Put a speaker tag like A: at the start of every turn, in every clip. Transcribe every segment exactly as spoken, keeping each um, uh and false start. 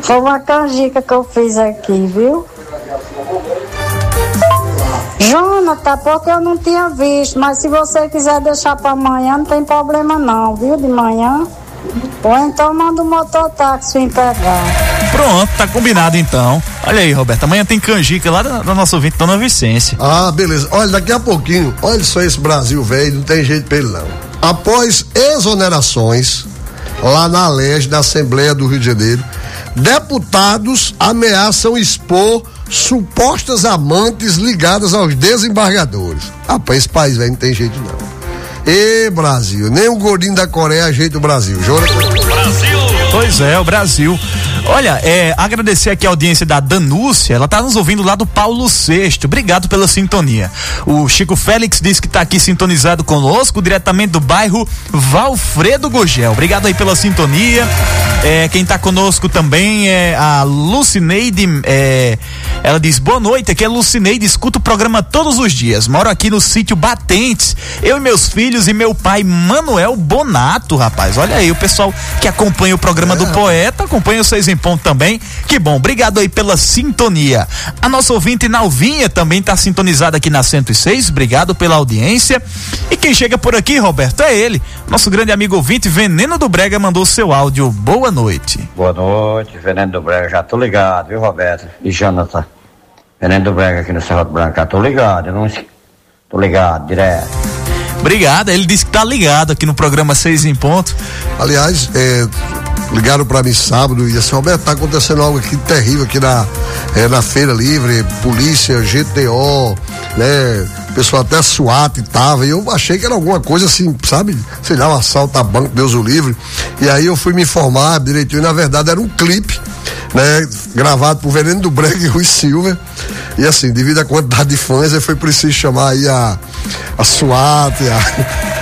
A: Foi uma canjica que eu fiz aqui, viu? Jonathan, porque eu não tinha visto, mas se você quiser deixar para amanhã, não tem problema não, viu, de manhã. Ou então manda o mototáxi vir pegar.
B: Pronto, tá combinado então. Olha aí, Roberto, amanhã tem canjica lá da nossa ouvinte, Dona Vicência.
C: Ah, beleza. Olha, daqui a pouquinho, olha só esse Brasil velho, não tem jeito pra ele não. Após exonerações, lá na L E G, na Assembleia do Rio de Janeiro, deputados ameaçam expor supostas amantes ligadas aos desembargadores. Rapaz, esse país velho não tem jeito não. Ê, Brasil, nem o gordinho da Coreia ajeita o Brasil. Jura?
B: Brasil! Pois é, o Brasil. Olha, é, agradecer aqui a audiência da Danúcia, ela tá nos ouvindo lá do Paulo sexto. Obrigado pela sintonia. O Chico Félix disse que tá aqui sintonizado conosco, diretamente do bairro Valfredo Gurgel. Obrigado aí pela sintonia. É, quem tá conosco também é a Lucineide, é, ela diz, boa noite, aqui é Lucineide, escuto o programa todos os dias, moro aqui no sítio Batentes, eu e meus filhos e meu pai Manuel Bonato, rapaz, olha aí, o pessoal que acompanha o programa é. do Poeta, acompanha o Seis em Ponto também, que bom, obrigado aí pela sintonia. A nossa ouvinte Nalvinha também tá sintonizada aqui na cento e seis, obrigado pela audiência, e quem chega por aqui, Roberto, é ele, nosso grande amigo ouvinte, Veneno do Brega, mandou seu áudio, boa noite.
D: Boa noite, Veneno do Brega, já tô ligado, viu, Roberto e Jonathan? Veneno do Brega aqui no Cerro do Branco, tô ligado, eu não tô ligado, direto.
B: Obrigado, ele disse que tá ligado aqui no programa Seis em Ponto.
C: Aliás, é, ligaram pra mim sábado e assim, Roberto, tá acontecendo algo aqui terrível aqui na, é, na Feira Livre, polícia, G T O, né, pessoal até SWAT tava, e eu achei que era alguma coisa assim, sabe, sei lá, um assalto a banco, Deus o livre, e aí eu fui me informar direitinho, e na verdade era um clipe, né, gravado por Veneno do Brega e Rui Silva, e assim, devido à quantidade de fãs, aí foi preciso chamar aí a, a SWAT, a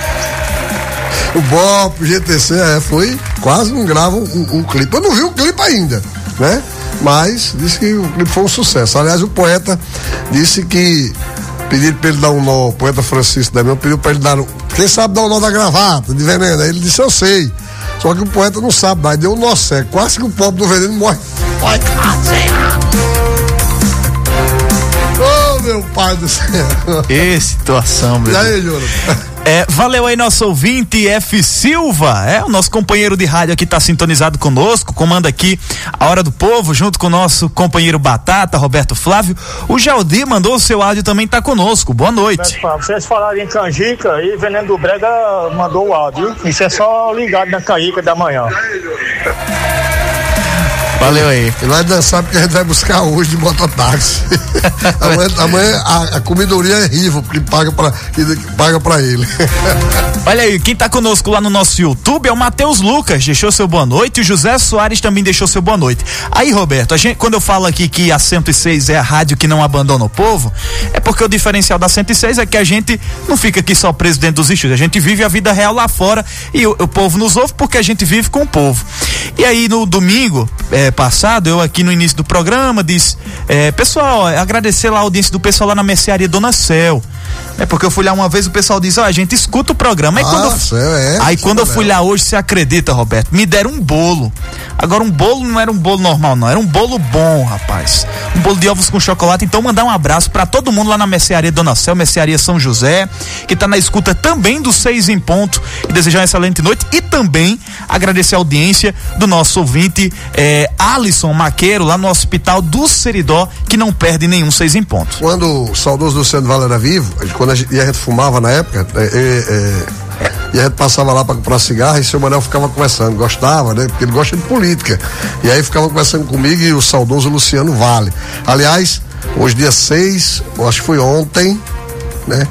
C: o B O P, o G T C, é, foi quase não grava um, um clipe. Eu não vi o clipe ainda, né? Mas disse que o clipe foi um sucesso. Aliás, o Poeta disse que pediram pra ele dar um nó, o Poeta Francisco Damião pediu pra ele dar um, quem sabe dar um nó da gravata de Veneno? Aí ele disse, eu sei. Só que o Poeta não sabe, mas deu um nó cego. Quase que o pobre do Veneno morre. Morre, oh, meu pai do céu.
B: Que situação, meu.
C: E aí, Júlio?
B: É, valeu aí nosso ouvinte F. Silva, é o nosso companheiro de rádio aqui, tá sintonizado conosco, comanda aqui a Hora do Povo, junto com o nosso companheiro Batata, Roberto Flávio. O Jaldir mandou o seu áudio, também tá conosco, boa noite.
E: Vocês falaram em canjica e Veneno do Brega mandou o áudio, isso é só ligado na canjica da manhã.
B: Valeu aí.
C: E nós dançar porque a gente vai buscar hoje de mototáxi. amanhã amanhã a, a comidoria é Rivo, porque paga pra, paga pra ele.
B: Olha aí, quem tá conosco lá no nosso YouTube é o Matheus Lucas, deixou seu boa noite, e o José Soares também deixou seu boa noite. Aí, Roberto, a gente, quando eu falo aqui que a cento e seis é a rádio que não abandona o povo, é porque o diferencial da cento e seis é que a gente não fica aqui só preso dentro dos estúdios, a gente vive a vida real lá fora e o, o povo nos ouve porque a gente vive com o povo. E aí, no domingo é, passado, eu aqui no início do programa disse, é, pessoal, agradecer lá a audiência do pessoal lá na mercearia Dona Céu. É porque eu fui lá uma vez, o pessoal diz, ó, oh, a gente escuta o programa. Aí
C: ah,
B: quando eu,
C: céu, é,
B: aí quando eu fui lá hoje, você acredita, Roberto? Me deram um bolo. Agora um bolo não era um bolo normal, não. Era um bolo bom, rapaz. Um bolo de ovos com chocolate. Então mandar um abraço pra todo mundo lá na mercearia Dona Céu, mercearia São José, que tá na escuta também do Seis em Ponto, e desejar uma excelente noite. E também agradecer a audiência do nosso ouvinte é, Alisson Maqueiro, lá no Hospital do Seridó, que não perde nenhum Seis em Ponto.
C: Quando o saudoso Luciano Vale era vivo, quando a gente, e a gente fumava na época, é, é, e a gente passava lá para comprar cigarro e o seu Manel ficava conversando, gostava, né? Porque ele gosta de política. E aí ficava conversando comigo e o saudoso Luciano Vale. Aliás, hoje dia seis, acho que foi ontem, né?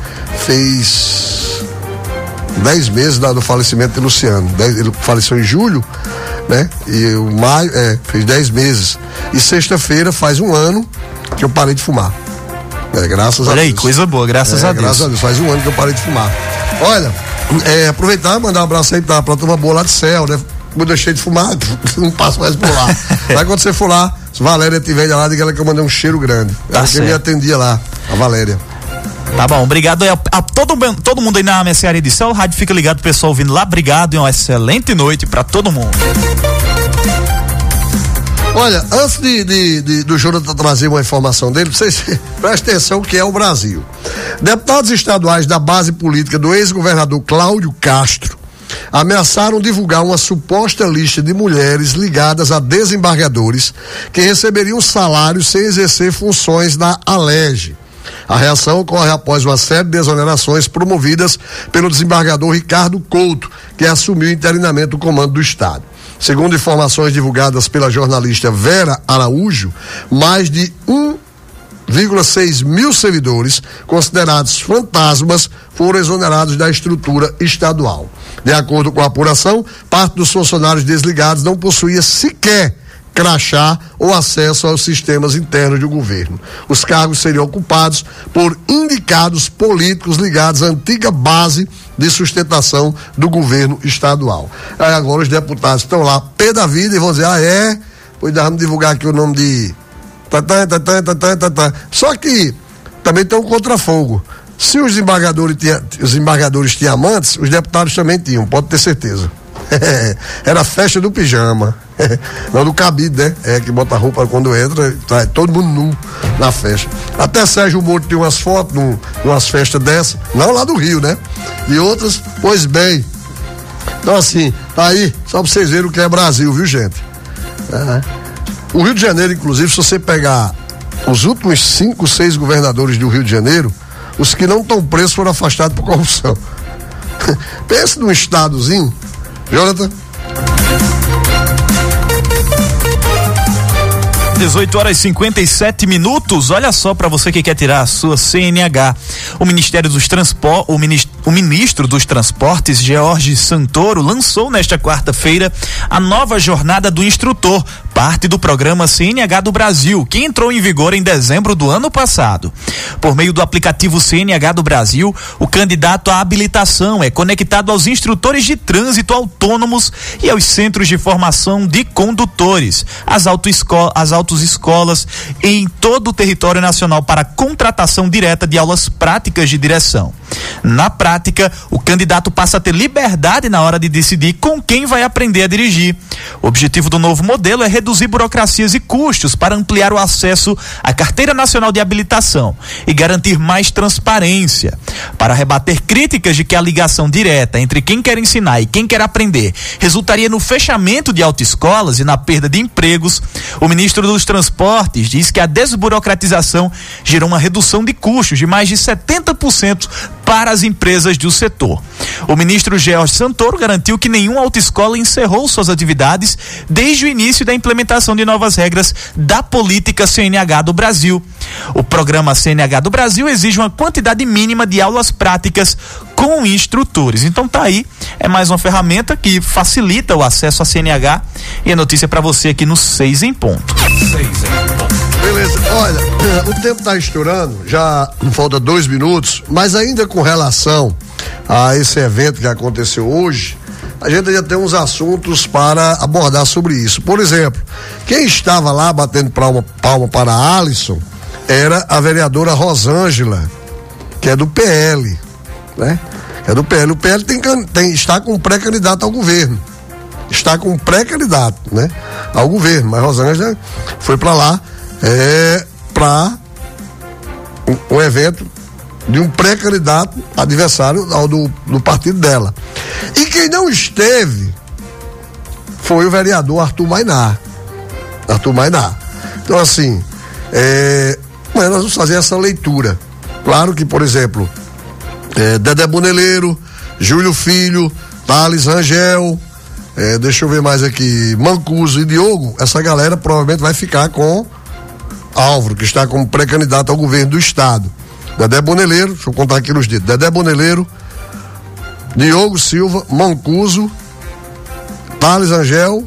C: Fez dez meses do falecimento de Luciano. Dez, ele faleceu em julho, né? E o maio, é, fez dez meses. E sexta-feira faz um ano que eu parei de fumar. É, graças
B: Olha
C: a
B: aí,
C: Deus.
B: coisa boa, graças
C: é,
B: a Deus.
C: Graças a Deus, faz um ano que eu parei de fumar. Olha, é, aproveitar e mandar um abraço aí pra, pra turma boa lá de Céu, né? Como eu deixei de fumar, não passo mais por lá. Mas quando você for lá, se Valéria tiver lá, diga ela que eu mandei um cheiro grande.
B: Tá
C: ela que me atendia lá, a Valéria.
B: Tá bom, obrigado a, a todo, todo mundo aí na mercearia de Céu, o rádio fica ligado, o pessoal ouvindo lá, obrigado e uma excelente noite pra todo mundo.
C: Olha, antes de, de, de do Jonathan trazer uma informação dele, vocês prestem atenção que é o Brasil. Deputados estaduais da base política do ex-governador Cláudio Castro ameaçaram divulgar uma suposta lista de mulheres ligadas a desembargadores que receberiam salário sem exercer funções na Alerj. A reação ocorre após uma série de exonerações promovidas pelo desembargador Ricardo Couto, que assumiu interinamente o comando do Estado. Segundo informações divulgadas pela jornalista Vera Araújo, mais de um vírgula seis mil servidores considerados fantasmas foram exonerados da estrutura estadual. De acordo com a apuração, parte dos funcionários desligados não possuía sequer crachá ou acesso aos sistemas internos do governo. Os cargos seriam ocupados por indicados políticos ligados à antiga base de sustentação do governo estadual. Aí agora os deputados estão lá, pé da vida, e vão dizer, ah é? Pois vamos divulgar aqui o nome de... Tatã, tatã, tatã, tatã. Só que também tem um contrafogo. Se os embargadores, tinha, os embargadores tinham amantes, os deputados também tinham, pode ter certeza. Era a festa do pijama. Não do cabide, né? É que bota a roupa quando entra, tá todo mundo nu na festa. Até Sérgio Moro tem umas fotos num, umas festas dessas, não lá do Rio, né? E outras, pois bem. Então assim, tá aí, só pra vocês verem o que é Brasil, viu, gente? É. O Rio de Janeiro, inclusive, se você pegar os últimos cinco, seis governadores do Rio de Janeiro, os que não estão presos foram afastados por corrupção. Pensa num estadozinho, Jonathan.
B: dezoito horas e cinquenta e sete minutos. Olha só, para você que quer tirar a sua C N H. O Ministério dos Transportes, o, ministro, o ministro dos Transportes, George Santoro, lançou nesta quarta-feira a nova jornada do instrutor, parte do programa C N H do Brasil, que entrou em vigor em dezembro do ano passado. Por meio do aplicativo C N H do Brasil, o candidato à habilitação é conectado aos instrutores de trânsito autônomos e aos centros de formação de condutores, as autoescolas, as autoescolas em todo o território nacional para contratação direta de aulas práticas de direção. Na prática, o candidato passa a ter liberdade na hora de decidir com quem vai aprender a dirigir. O objetivo do novo modelo é reduzir burocracias e custos para ampliar o acesso à Carteira Nacional de Habilitação e garantir mais transparência. Para rebater críticas de que a ligação direta entre quem quer ensinar e quem quer aprender resultaria no fechamento de autoescolas e na perda de empregos, o ministro dos Transportes diz que a desburocratização gerou uma redução de custos de mais de setenta por cento para as empresas do setor. O ministro George Santoro garantiu que nenhuma autoescola encerrou suas atividades desde o início da implementação de novas regras da política C N H do Brasil. O programa C N H do Brasil exige uma quantidade mínima de aulas práticas com instrutores. Então tá aí, é mais uma ferramenta que facilita o acesso à C N H, e a notícia para você aqui no seis em ponto. seis em ponto.
C: Beleza, olha, o tempo tá estourando, já falta dois minutos, mas ainda com relação a esse evento que aconteceu hoje, a gente já tem uns assuntos para abordar sobre isso. Por exemplo, quem estava lá batendo palma, palma para a Alisson era a vereadora Rosângela, que é do P L, né? É do P L. O P L tem, tem, está com um pré-candidato ao governo. Está com um pré-candidato, né? Ao governo. Mas Rosângela foi para lá é, para um, um evento de um pré-candidato adversário ao do, do partido dela. E quem não esteve foi o vereador Arthur Mainá. Arthur Mainá. Então, assim, é, mas nós vamos fazer essa leitura. Claro que, por exemplo, é, Dedé Boneleiro, Júlio Filho, Thales Rangel, é, deixa eu ver mais aqui, Mancuso e Diogo, essa galera provavelmente vai ficar com Álvaro, que está como pré-candidato ao governo do estado. Dedé Boneleiro, deixa eu contar aqui nos dedos, Dedé Boneleiro, Diogo Silva, Mancuso, Thales Rangel.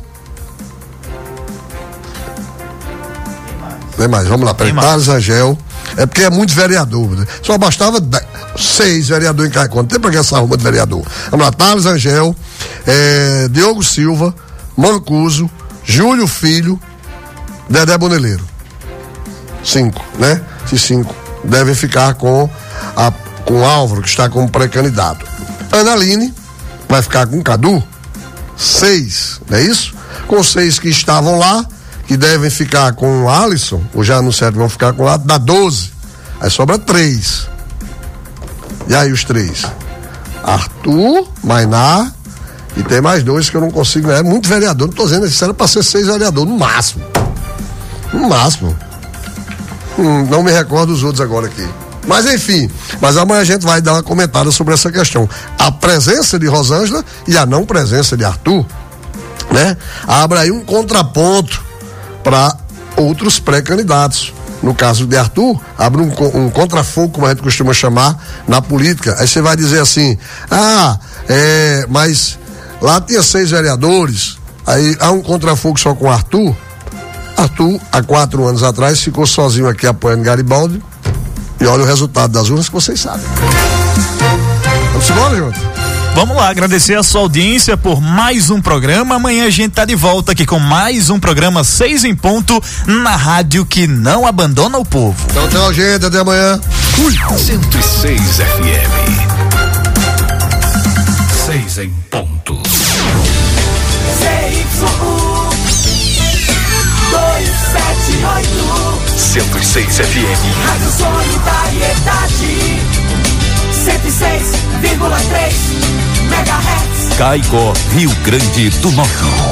C: Tem mais, vamos lá, peraí, Thales Rangel. É porque é muito vereador, né? Só bastava dez, seis vereadores em cada conta. Tem pra que essa arruma de vereador. Vamos lá, Thales Rangel, é, Diogo Silva, Mancuso, Júlio Filho, Dedé Boneleiro. Cinco, né? Esses cinco devem ficar com a, com Álvaro, que está como pré-candidato. Analine vai ficar com Cadu, seis, não é isso? Com seis que estavam lá, que devem ficar com o Alisson, ou já anunciaram que vão ficar com o lado, dá doze. Aí sobra três. E aí os três? Arthur, Mainá, e tem mais dois que eu não consigo, é muito vereador, não tô dizendo, isso era pra ser seis vereadores, no máximo. No máximo. Hum, não me recordo os outros agora aqui. Mas enfim, mas amanhã a gente vai dar uma comentada sobre essa questão. A presença de Rosângela e a não presença de Arthur, né? Abre aí um contraponto para outros pré-candidatos. No caso de Arthur, abre um, um contrafogo, como a gente costuma chamar, na política. Aí você vai dizer assim, ah, é, mas lá tinha seis vereadores, aí há um contrafogo só com Arthur. Arthur, há quatro anos atrás, ficou sozinho aqui apoiando Garibaldi, e olha o resultado das urnas que vocês sabem. Vamos embora, junto?
B: Vamos lá, agradecer a sua audiência por mais um programa. Amanhã a gente tá de volta aqui com mais um programa seis em ponto na rádio que não abandona o povo.
C: Então tchau, gente, até amanhã.
F: Fui. cento e seis F M. seis em ponto. cento e seis F M.
G: Rádio Solidariedade. cento e seis vírgula três megahertz.
F: Caicó, Rio Grande do Norte.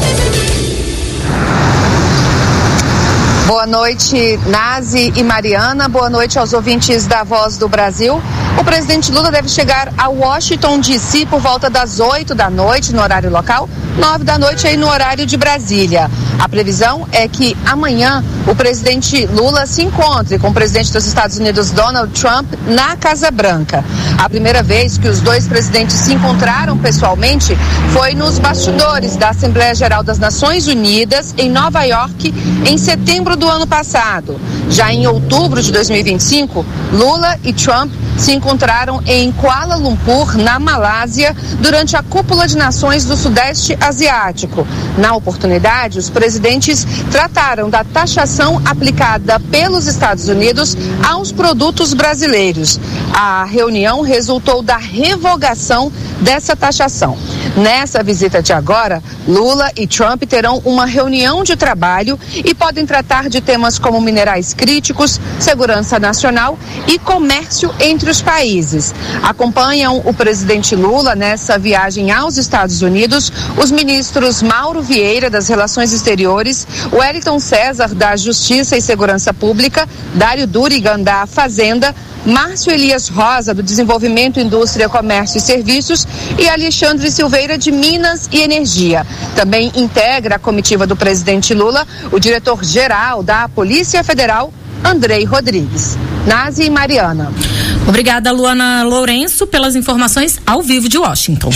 H: Boa noite, Nazi e Mariana. Boa noite aos ouvintes da Voz do Brasil. O presidente Lula deve chegar a Washington, D C por volta das oito da noite no horário local, nove da noite aí no horário de Brasília. A previsão é que amanhã o presidente Lula se encontre com o presidente dos Estados Unidos, Donald Trump, na Casa Branca. A primeira vez que os dois presidentes se encontraram pessoalmente foi nos bastidores da Assembleia Geral das Nações Unidas em Nova York em setembro do ano passado. Já em outubro de dois mil e vinte e cinco, Lula e Trump se encontraram em Kuala Lumpur, na Malásia, durante a Cúpula de Nações do Sudeste Asiático. Na oportunidade, os presidentes trataram da taxação aplicada pelos Estados Unidos aos produtos brasileiros. A reunião resultou da revogação dessa taxação. Nessa visita de agora, Lula e Trump terão uma reunião de trabalho e podem tratar de temas como minerais críticos, segurança nacional e comércio entre os países. Acompanham o presidente Lula nessa viagem aos Estados Unidos os ministros Mauro Vieira, das Relações Exteriores, Wellington César, da Justiça e Segurança Pública, Dário Durigan, da Fazenda, Márcio Elias Rosa, do Desenvolvimento, Indústria, Comércio e Serviços, e Alexandre Silveira, de Minas e Energia. Também integra a comitiva do presidente Lula o diretor-geral da Polícia Federal, Andrei Rodrigues. Nazi e Mariana.
I: Obrigada, Luana Lourenço, pelas informações ao vivo de Washington.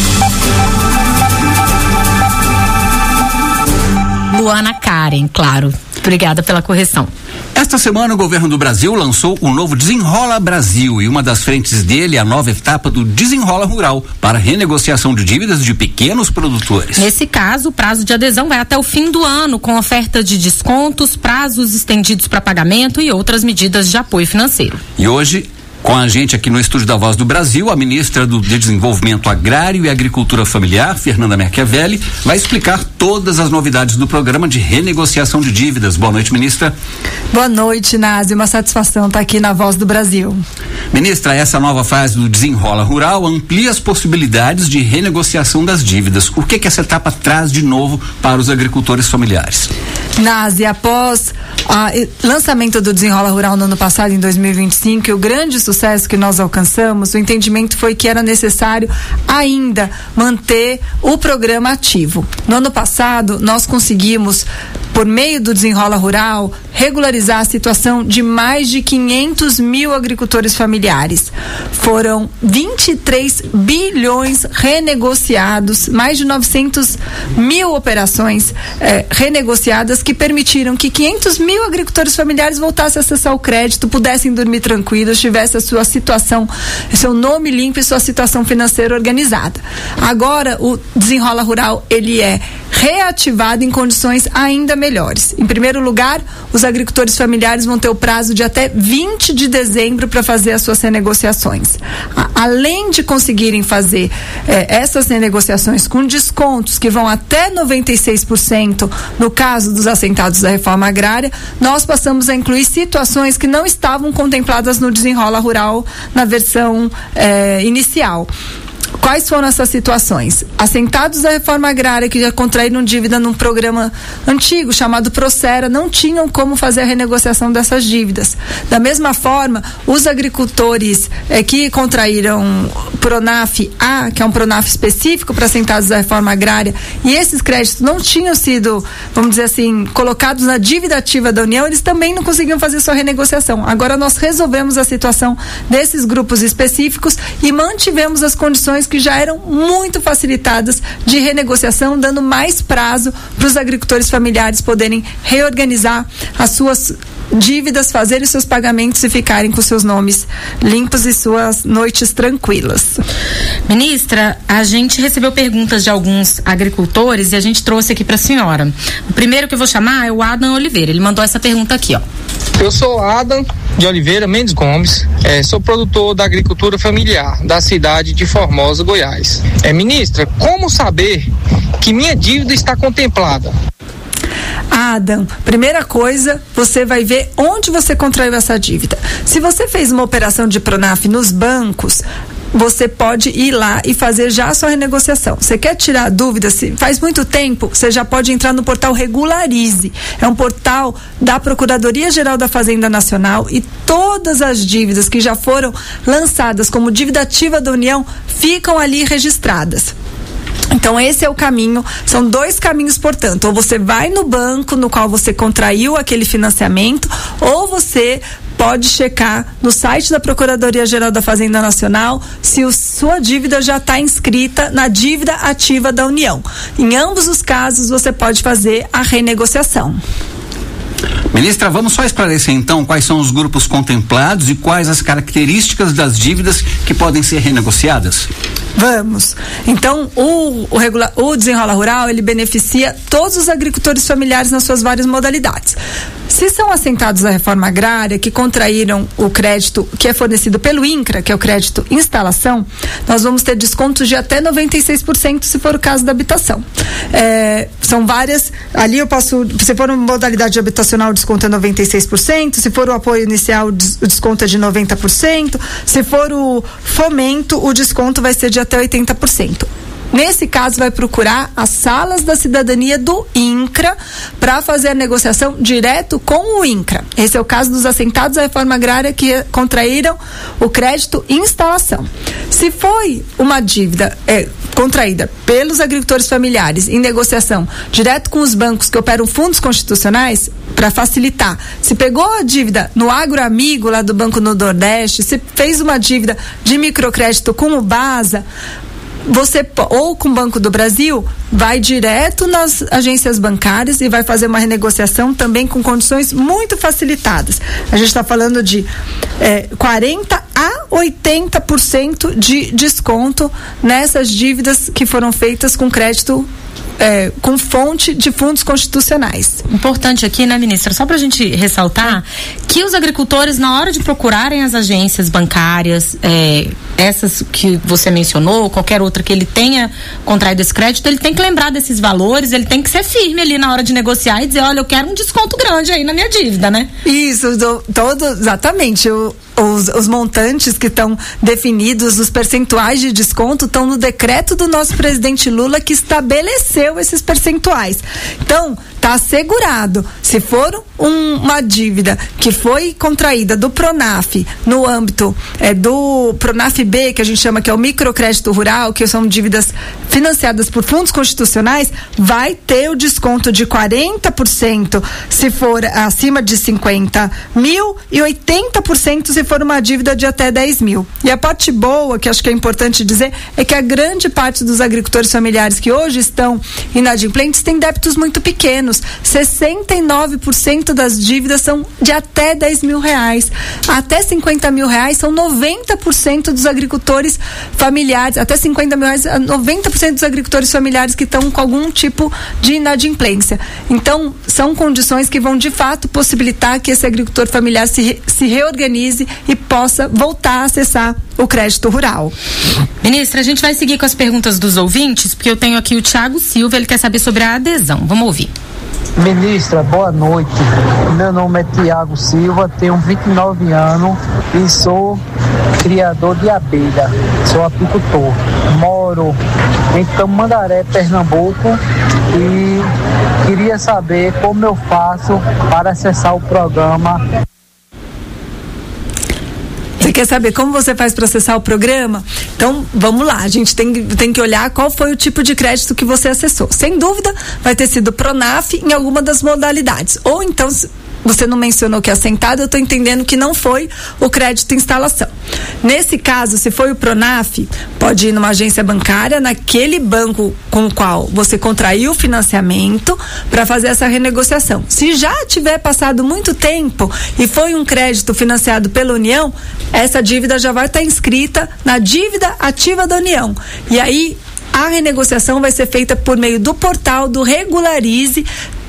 I: Luana Karen, claro. Obrigada pela correção.
J: Esta semana o governo do Brasil lançou o novo Desenrola Brasil e uma das frentes dele é a nova etapa do Desenrola Rural para renegociação de dívidas de pequenos produtores.
I: Nesse caso, o prazo de adesão vai até o fim do ano, com oferta de descontos, prazos estendidos para pagamento e outras medidas de apoio financeiro.
J: E hoje, com a gente aqui no estúdio da Voz do Brasil, a ministra do Desenvolvimento Agrário e Agricultura Familiar, Fernanda Merchiavelli, vai explicar todas as novidades do programa de renegociação de dívidas. Boa noite, ministra.
K: Boa noite, Nazi. Uma satisfação estar aqui na Voz do Brasil.
J: Ministra, essa nova fase do Desenrola Rural amplia as possibilidades de renegociação das dívidas. O que que essa etapa traz de novo para os agricultores familiares?
K: Nazi, após o lançamento do Desenrola Rural no ano passado, em dois mil e vinte e cinco, o grande sucesso que nós alcançamos, o entendimento foi que era necessário ainda manter o programa ativo. No ano passado, nós conseguimos, por meio do Desenrola Rural, regularizar a situação de mais de quinhentos mil agricultores familiares. Foram vinte e três bilhões renegociados, mais de novecentos mil operações eh, renegociadas que permitiram que quinhentos mil agricultores familiares voltassem a acessar o crédito, pudessem dormir tranquilos, tivessem a sua situação, seu nome limpo e sua situação financeira organizada. Agora, o Desenrola Rural, ele é reativado em condições ainda melhores. Em primeiro lugar, o os agricultores familiares vão ter o prazo de até vinte de dezembro para fazer as suas renegociações. A, além de conseguirem fazer eh, essas renegociações com descontos que vão até noventa e seis por cento no caso dos assentados da reforma agrária, nós passamos a incluir situações que não estavam contempladas no Desenrola Rural na versão eh, inicial. Quais foram essas situações? Assentados da reforma agrária que já contraíram dívida num programa antigo chamado Procera não tinham como fazer a renegociação dessas dívidas. Da mesma forma, os agricultores eh, que contraíram Pronaf A, que é um Pronaf específico para assentados da reforma agrária, e esses créditos não tinham sido, vamos dizer assim, colocados na dívida ativa da União, eles também não conseguiam fazer sua renegociação. Agora nós resolvemos a situação desses grupos específicos e mantivemos as condições que já eram muito facilitadas de renegociação, dando mais prazo para os agricultores familiares poderem reorganizar as suas dívidas, fazerem seus pagamentos e ficarem com seus nomes limpos e suas noites tranquilas.
I: Ministra, a gente recebeu perguntas de alguns agricultores e a gente trouxe aqui para a senhora. O primeiro que eu vou chamar é o Adam Oliveira. Ele mandou essa pergunta aqui, ó.
L: Eu sou Adam de Oliveira Mendes Gomes, é, sou produtor da agricultura familiar da cidade de Formosa, Goiás. É, ministra, como saber que minha dívida está contemplada?
K: Adam, primeira coisa, você vai ver onde você contraiu essa dívida. Se você fez uma operação de Pronaf nos bancos, você pode ir lá e fazer já a sua renegociação. Você quer tirar dúvidas? Se faz muito tempo, você já pode entrar no portal Regularize. É um portal da Procuradoria-Geral da Fazenda Nacional e todas as dívidas que já foram lançadas como dívida ativa da União ficam ali registradas. Então esse é o caminho, são dois caminhos, portanto, ou você vai no banco no qual você contraiu aquele financiamento, ou você pode checar no site da Procuradoria-Geral da Fazenda Nacional se a sua dívida já está inscrita na dívida ativa da União. Em ambos os casos você pode fazer a renegociação.
J: Ministra, vamos só esclarecer então quais são os grupos contemplados e quais as características das dívidas que podem ser renegociadas?
K: Vamos. Então, o, o, regula, o Desenrola Rural, ele beneficia todos os agricultores familiares nas suas várias modalidades. Se são assentados à reforma agrária, que contraíram o crédito que é fornecido pelo INCRA, que é o crédito instalação, nós vamos ter descontos de até noventa e seis por cento se for o caso da habitação. É, são várias, ali eu posso, se for uma modalidade habitacional, o desconto é noventa e seis por cento, se for o apoio inicial, o desconto é de noventa por cento, se for o fomento, o desconto vai ser de até oitenta por cento. Nesse caso, vai procurar as salas da cidadania do INCRA para fazer a negociação direto com o INCRA. Esse é o caso dos assentados à reforma agrária que contraíram o crédito instalação. Se foi uma dívida é, contraída pelos agricultores familiares em negociação direto com os bancos que operam fundos constitucionais, para facilitar, se pegou a dívida no Agroamigo, lá do Banco no Nordeste, se fez uma dívida de microcrédito com o BASA, você, ou com o Banco do Brasil, vai direto nas agências bancárias e vai fazer uma renegociação também com condições muito facilitadas. A gente está falando de é, quarenta a oitenta por cento de desconto nessas dívidas que foram feitas com crédito É, com fonte de fundos constitucionais.
I: Importante aqui, né, ministra, só pra gente ressaltar que os agricultores, na hora de procurarem as agências bancárias, é, essas que você mencionou, qualquer outra que ele tenha contraído esse crédito, ele tem que lembrar desses valores, ele tem que ser firme ali na hora de negociar e dizer, olha, eu quero um desconto grande aí na minha dívida, né?
K: Isso, do, todo, exatamente, o Os, os montantes que estão definidos, os percentuais de desconto estão no decreto do nosso presidente Lula que estabeleceu esses percentuais. Então, está assegurado, se for um, uma dívida que foi contraída do Pronaf no âmbito é, do Pronaf B, que a gente chama que é o microcrédito rural, que são dívidas financiadas por fundos constitucionais, vai ter o desconto de quarenta por cento se for acima de cinquenta mil e oitenta por cento se for uma dívida de até dez mil. E a parte boa, que acho que é importante dizer, é que a grande parte dos agricultores familiares que hoje estão inadimplentes tem débitos muito pequenos. anos, sessenta e nove por cento das dívidas são de até dez mil reais. Até cinquenta mil reais são noventa por cento dos agricultores familiares, até cinquenta mil reais, noventa por cento dos agricultores familiares que estão com algum tipo de inadimplência. Então, são condições que vão de fato possibilitar que esse agricultor familiar se, re, se reorganize e possa voltar a acessar o crédito rural.
I: Ministra, a gente vai seguir com as perguntas dos ouvintes, porque eu tenho aqui o Thiago Silva, ele quer saber sobre a adesão. Vamos ouvir.
M: Ministra, boa noite. Meu nome é Tiago Silva, tenho vinte e nove anos e sou criador de abelha. Sou apicultor. Moro em Tamandaré, Pernambuco, e queria saber como eu faço para acessar o programa.
K: Você quer saber como você faz para acessar o programa? Então, vamos lá. A gente tem, tem que olhar qual foi o tipo de crédito que você acessou. Sem dúvida, vai ter sido Pronaf em alguma das modalidades. Ou então, você não mencionou que é assentado, eu estou entendendo que não foi o crédito instalação. Nesse caso, se foi o Pronaf, pode ir numa agência bancária, naquele banco com o qual você contraiu o financiamento, para fazer essa renegociação. Se já tiver passado muito tempo e foi um crédito financiado pela União, essa dívida já vai estar inscrita na dívida ativa da União. E aí, a renegociação vai ser feita por meio do portal do Regularize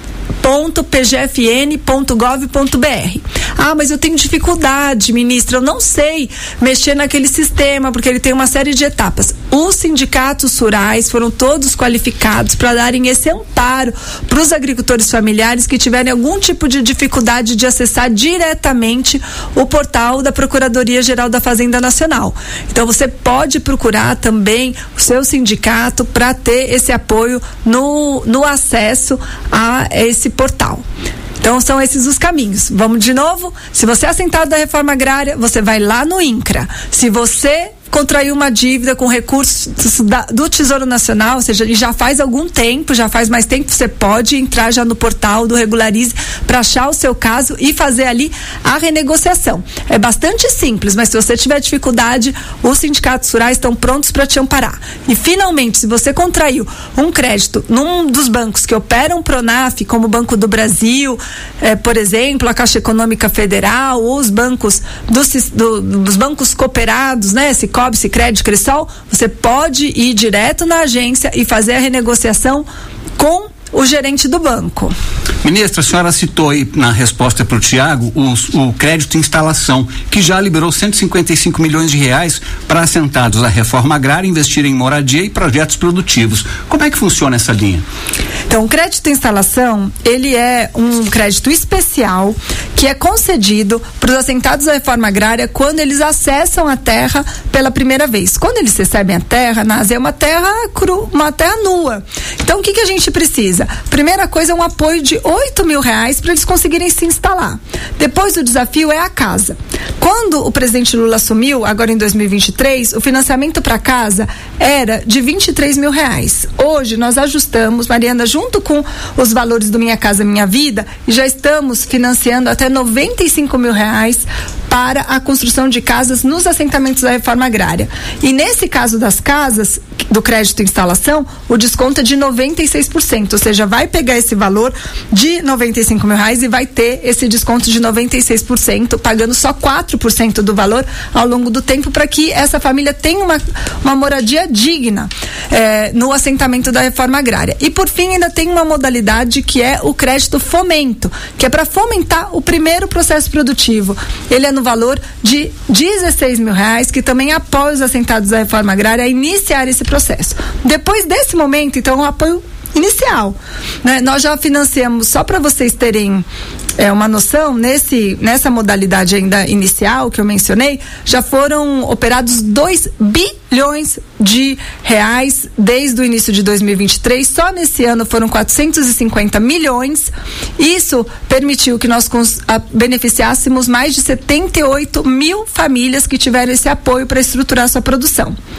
K: ponto p g f n ponto gov ponto b r. Ah, mas eu tenho dificuldade, ministra, eu não sei mexer naquele sistema, porque ele tem uma série de etapas. Os sindicatos rurais foram todos qualificados para darem esse amparo para os agricultores familiares que tiverem algum tipo de dificuldade de acessar diretamente o portal da Procuradoria-Geral da Fazenda Nacional. Então, você pode procurar também o seu sindicato para ter esse apoio no, no acesso a esse portal. Então, são esses os caminhos. Vamos de novo? Se você é assentado da reforma agrária, você vai lá no INCRA. Se você contraiu uma dívida com recursos da, do Tesouro Nacional, ou seja, já faz algum tempo, já faz mais tempo, você pode entrar já no portal do Regularize para achar o seu caso e fazer ali a renegociação. É bastante simples, mas se você tiver dificuldade, os sindicatos rurais estão prontos para te amparar. E finalmente, se você contraiu um crédito num dos bancos que operam Pronaf, como o Banco do Brasil, eh, por exemplo, a Caixa Econômica Federal, ou os bancos dos, do, dos bancos cooperados, né, esse Cobre, Sicredi, Cressol, você pode ir direto na agência e fazer a renegociação com o gerente do banco.
J: Ministra, a senhora citou aí na resposta para o Tiago o crédito instalação, que já liberou cento e cinquenta e cinco milhões de reais para assentados da reforma agrária investir em moradia e projetos produtivos. Como é que funciona essa linha?
K: Então, o crédito instalação, ele é um crédito especial que é concedido para os assentados da reforma agrária quando eles acessam a terra pela primeira vez. Quando eles recebem a terra, nasce é uma terra cru, uma terra nua. Então, o que que a gente precisa? Primeira coisa é um apoio de oito mil reais para eles conseguirem se instalar. Depois o desafio é a casa. Quando o presidente Lula assumiu, agora em dois mil e vinte e três, o financiamento para casa era de vinte e três mil reais. Hoje nós ajustamos, Mariana, junto com os valores do Minha Casa Minha Vida, e já estamos financiando até noventa e cinco mil reais para a construção de casas nos assentamentos da reforma agrária. E nesse caso das casas, do crédito instalação, o desconto é de noventa e seis por cento, ou seja, vai pegar esse valor de noventa e cinco mil reais e vai ter esse desconto de noventa e seis por cento, pagando só quatro por cento do valor ao longo do tempo, para que essa família tenha uma, uma moradia digna eh, no assentamento da reforma agrária. E por fim, ainda tem uma modalidade que é o crédito fomento, que é para fomentar o primeiro processo produtivo. Ele é no valor de dezesseis mil reais, que também apoia os assentados da reforma agrária a iniciar esse processo. Depois desse momento, então, o apoio inicial, né? Nós já financiamos, só para vocês terem é, uma noção, nesse, nessa modalidade ainda inicial que eu mencionei, já foram operados dois bilhões de reais desde o início de dois mil e vinte e três. Só nesse ano foram quatrocentos e cinquenta milhões. Isso permitiu que nós cons, a, beneficiássemos mais de setenta e oito mil famílias que tiveram esse apoio para estruturar sua produção.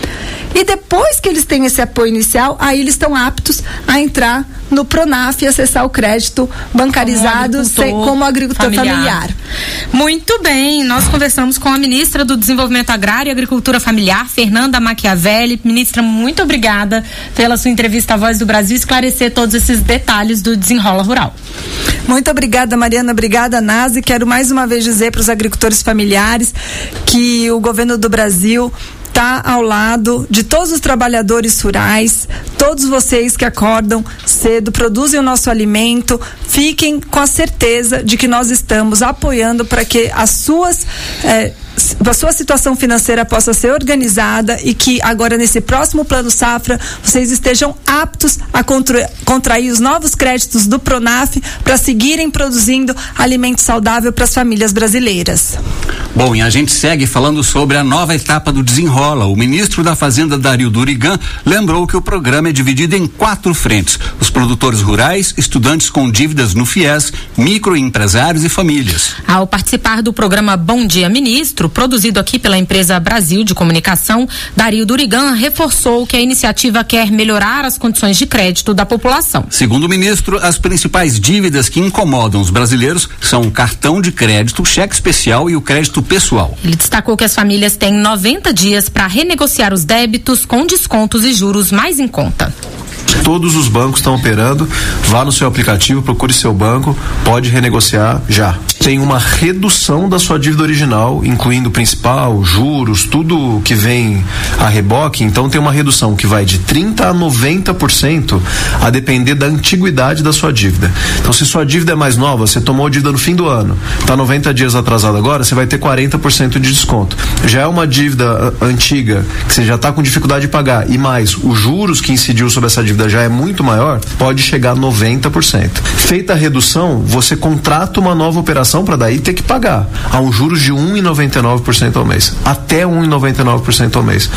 K: E depois que eles têm esse apoio inicial, aí eles estão aptos a entrar no Pronaf e acessar o crédito bancarizado como agricultor, sem, como agricultor familiar. familiar.
I: Muito bem, nós conversamos com a ministra do Desenvolvimento Agrário e Agricultura Familiar, Fernanda Machiavelli. Ministra, muito obrigada pela sua entrevista à Voz do Brasil, esclarecer todos esses detalhes do Desenrola Rural.
K: Muito obrigada, Mariana, obrigada, Nazi. Quero mais uma vez dizer para os agricultores familiares que o governo do Brasil está ao lado de todos os trabalhadores rurais, todos vocês que acordam cedo, produzem o nosso alimento, fiquem com a certeza de que nós estamos apoiando para que as suas eh, a sua situação financeira possa ser organizada e que agora nesse próximo plano safra vocês estejam aptos a contra, contrair os novos créditos do Pronaf para seguirem produzindo alimento saudável para as famílias brasileiras.
J: Bom, e a gente segue falando sobre a nova etapa do Desenrola. O ministro da Fazenda, Dario Durigan, lembrou que o programa é dividido em quatro frentes: os produtores rurais, estudantes com dívidas no FIES, microempresários e famílias.
I: Ao participar do programa Bom Dia Ministro, produzido aqui pela empresa Brasil de Comunicação, Dario Durigan reforçou que a iniciativa quer melhorar as condições de crédito da população.
J: Segundo o ministro, as principais dívidas que incomodam os brasileiros são o cartão de crédito, o cheque especial e o crédito pessoal.
I: Ele destacou que as famílias têm noventa dias para renegociar os débitos com descontos e juros mais em conta.
N: Todos os bancos estão operando, vá no seu aplicativo, procure seu banco, pode renegociar já. Tem uma redução da sua dívida original, incluindo principal, juros, tudo que vem a reboque, então tem uma redução que vai de trinta a noventa por cento a depender da antiguidade da sua dívida. Então se sua dívida é mais nova, você tomou a dívida no fim do ano, está noventa dias atrasado agora, você vai ter quarenta por cento de desconto. Já é uma dívida antiga, que você já está com dificuldade de pagar, e mais os juros que incidiu sobre essa dívida já é muito maior, pode chegar a noventa por cento. Feita a redução, você contrata uma nova operação para daí ter que pagar a um juros de um vírgula noventa e nove por cento ao mês, até um vírgula noventa e nove por cento ao mês.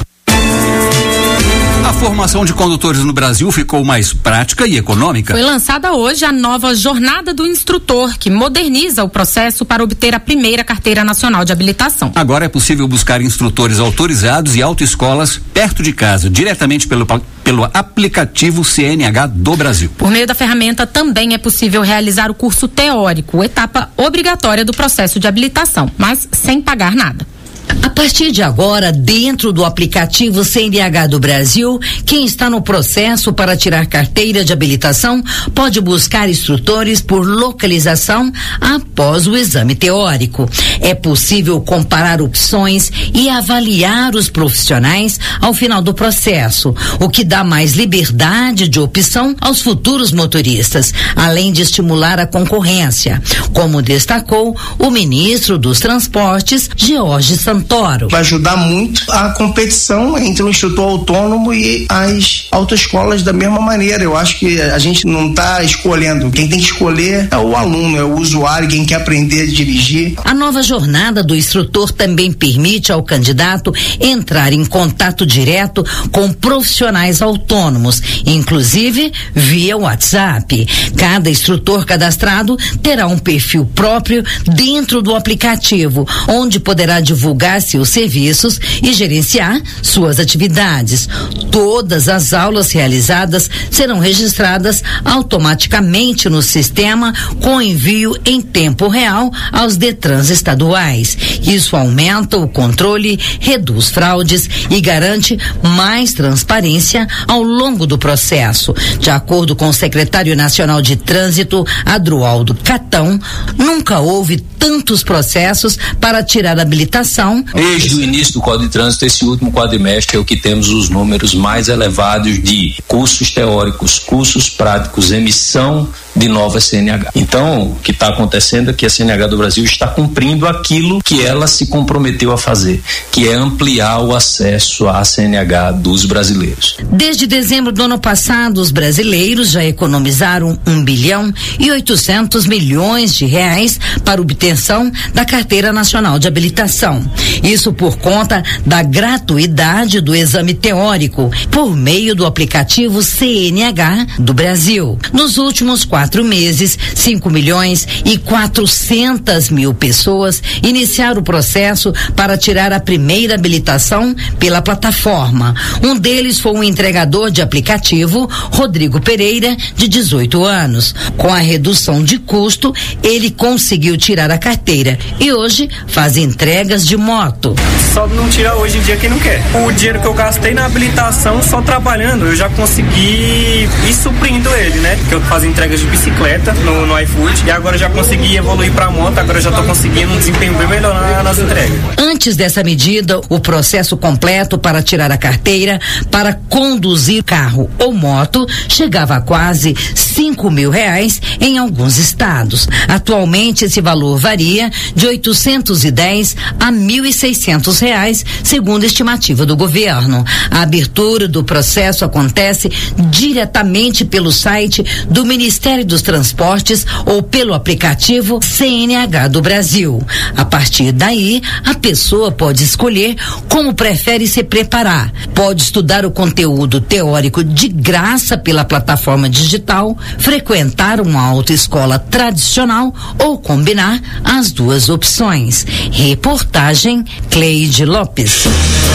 J: A formação de condutores no Brasil ficou mais prática e econômica.
I: Foi lançada hoje a nova Jornada do Instrutor, que moderniza o processo para obter a primeira carteira nacional de habilitação.
J: Agora é possível buscar instrutores autorizados e autoescolas perto de casa, diretamente pelo, pelo aplicativo C N H do Brasil.
I: Por meio da ferramenta também é possível realizar o curso teórico, etapa obrigatória do processo de habilitação, mas sem pagar nada.
O: A partir de agora, dentro do aplicativo C N H do Brasil, quem está no processo para tirar carteira de habilitação pode buscar instrutores por localização após o exame teórico. É possível comparar opções e avaliar os profissionais ao final do processo, o que dá mais liberdade de opção aos futuros motoristas, além de estimular a concorrência, como destacou o ministro dos Transportes, George Santoro.
P: Vai ajudar muito a competição entre o instrutor autônomo e as autoescolas da mesma maneira. Eu acho que a gente não está escolhendo. Quem tem que escolher é o aluno, é o usuário, quem quer aprender a dirigir.
O: A nova jornada do instrutor também permite ao candidato entrar em contato direto com profissionais autônomos, inclusive via WhatsApp. Cada instrutor cadastrado terá um perfil próprio dentro do aplicativo, onde poderá divulgar seus serviços e gerenciar suas atividades. Todas as aulas realizadas serão registradas automaticamente no sistema com envio em tempo real aos Detrans estaduais. Isso aumenta o controle, reduz fraudes e garante mais transparência ao longo do processo. De acordo com o secretário nacional de Trânsito, Adroaldo Catão, nunca houve tantos processos para tirar a habilitação.
Q: Desde o início do Código de Trânsito, esse último quadrimestre é o que temos os números mais elevados de cursos teóricos, cursos práticos, emissão de nova C N H. Então, o que está acontecendo é que a C N H do Brasil está cumprindo aquilo que ela se comprometeu a fazer, que é ampliar o acesso à C N H dos brasileiros.
O: Desde dezembro do ano passado, os brasileiros já economizaram um bilhão e oitocentos milhões de reais para obtenção da Carteira Nacional de Habilitação. Isso por conta da gratuidade do exame teórico por meio do aplicativo C N H do Brasil. Nos últimos quatro quatro meses, cinco milhões e quatrocentas mil pessoas iniciaram o processo para tirar a primeira habilitação pela plataforma. Um deles foi um entregador de aplicativo, Rodrigo Pereira, de dezoito anos. Com a redução de custo, ele conseguiu tirar a carteira e hoje faz entregas de moto.
R: Só não tira hoje em dia quem não quer. O dinheiro que eu gastei na habilitação só trabalhando, eu já consegui ir suprindo ele, né? Que eu fazia entregas de bicicleta no, no iFood e agora eu já consegui evoluir pra moto, agora eu já tô conseguindo um desempenho bem melhor nas entregas.
O: Antes dessa medida, o processo completo para tirar a carteira para conduzir carro ou moto chegava a quase cinco mil reais em alguns estados. Atualmente, esse valor varia de oitocentos e dez a mil e seiscentos reais, segundo a estimativa do governo. A abertura do processo acontece diretamente pelo site do Ministério dos Transportes ou pelo aplicativo C N H do Brasil. A partir daí, a pessoa pode escolher como prefere se preparar. Pode estudar o conteúdo teórico de graça pela plataforma digital, frequentar uma autoescola tradicional ou combinar as duas opções. Reportagem Cleide Lopes.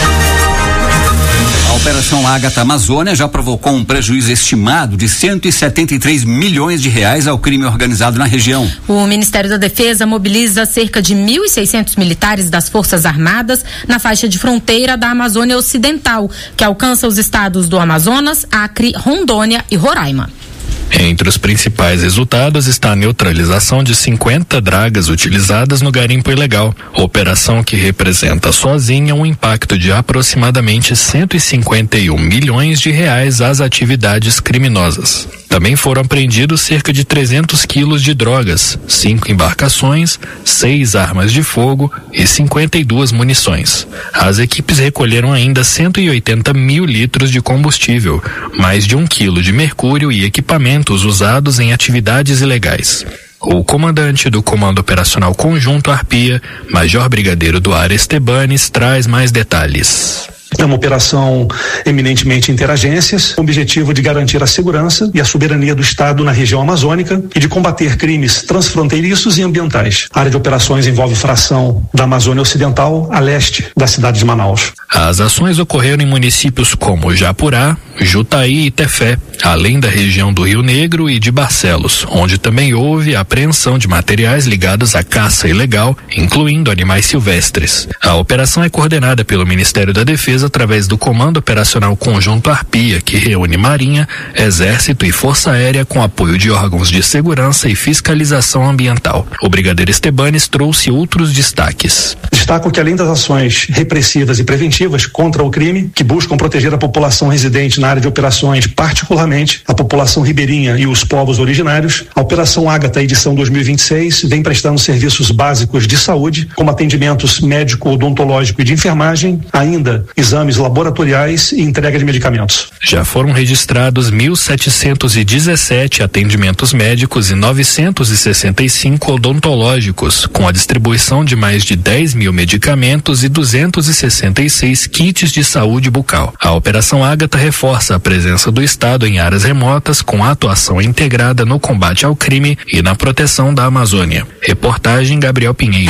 J: A Operação Ágata Amazônia já provocou um prejuízo estimado de cento e setenta e três milhões de reais ao crime organizado na região.
I: O Ministério da Defesa mobiliza cerca de mil e seiscentos militares das Forças Armadas na faixa de fronteira da Amazônia Ocidental, que alcança os estados do Amazonas, Acre, Rondônia e Roraima.
S: Entre os principais resultados está a neutralização de cinquenta dragas utilizadas no garimpo ilegal, operação que representa sozinha um impacto de aproximadamente cento e cinquenta e um milhões de reais às atividades criminosas. Também foram apreendidos cerca de trezentos quilos de drogas, cinco embarcações, seis armas de fogo e cinquenta e duas munições. As equipes recolheram ainda cento e oitenta mil litros de combustível, mais de um quilo de mercúrio e equipamentos usados em atividades ilegais. O comandante do Comando Operacional Conjunto Arpia, Major Brigadeiro Duarte Estebanes, traz mais detalhes.
T: É uma operação eminentemente interagências, com o objetivo de garantir a segurança e a soberania do Estado na região amazônica e de combater crimes transfronteiriços e ambientais. A área de operações envolve fração da Amazônia Ocidental a leste da cidade de Manaus.
S: As ações ocorreram em municípios como Japurá, Jutaí e Tefé, além da região do Rio Negro e de Barcelos, onde também houve a apreensão de materiais ligados à caça ilegal, incluindo animais silvestres. A operação é coordenada pelo Ministério da Defesa através do Comando Operacional Conjunto Arpia, que reúne Marinha, Exército e Força Aérea com apoio de órgãos de segurança e fiscalização ambiental. O Brigadeiro Estebanes trouxe outros destaques.
T: Destaco que além das ações repressivas e preventivas contra o crime, que buscam proteger a população residente na área de operações, particularmente a população ribeirinha e os povos originários, a Operação Ágata, edição dois mil e vinte e seis, vem prestando serviços básicos de saúde, como atendimentos médico, odontológico e de enfermagem, ainda exames laboratoriais e entrega de medicamentos.
S: Já foram registrados mil setecentos e dezessete atendimentos médicos e novecentos e sessenta e cinco odontológicos, com a distribuição de mais de dez mil medicamentos e duzentos e sessenta e seis kits de saúde bucal. A Operação Ágata reforça a presença do Estado em áreas remotas com atuação integrada no combate ao crime e na proteção da Amazônia. Reportagem Gabriel Pinheiro.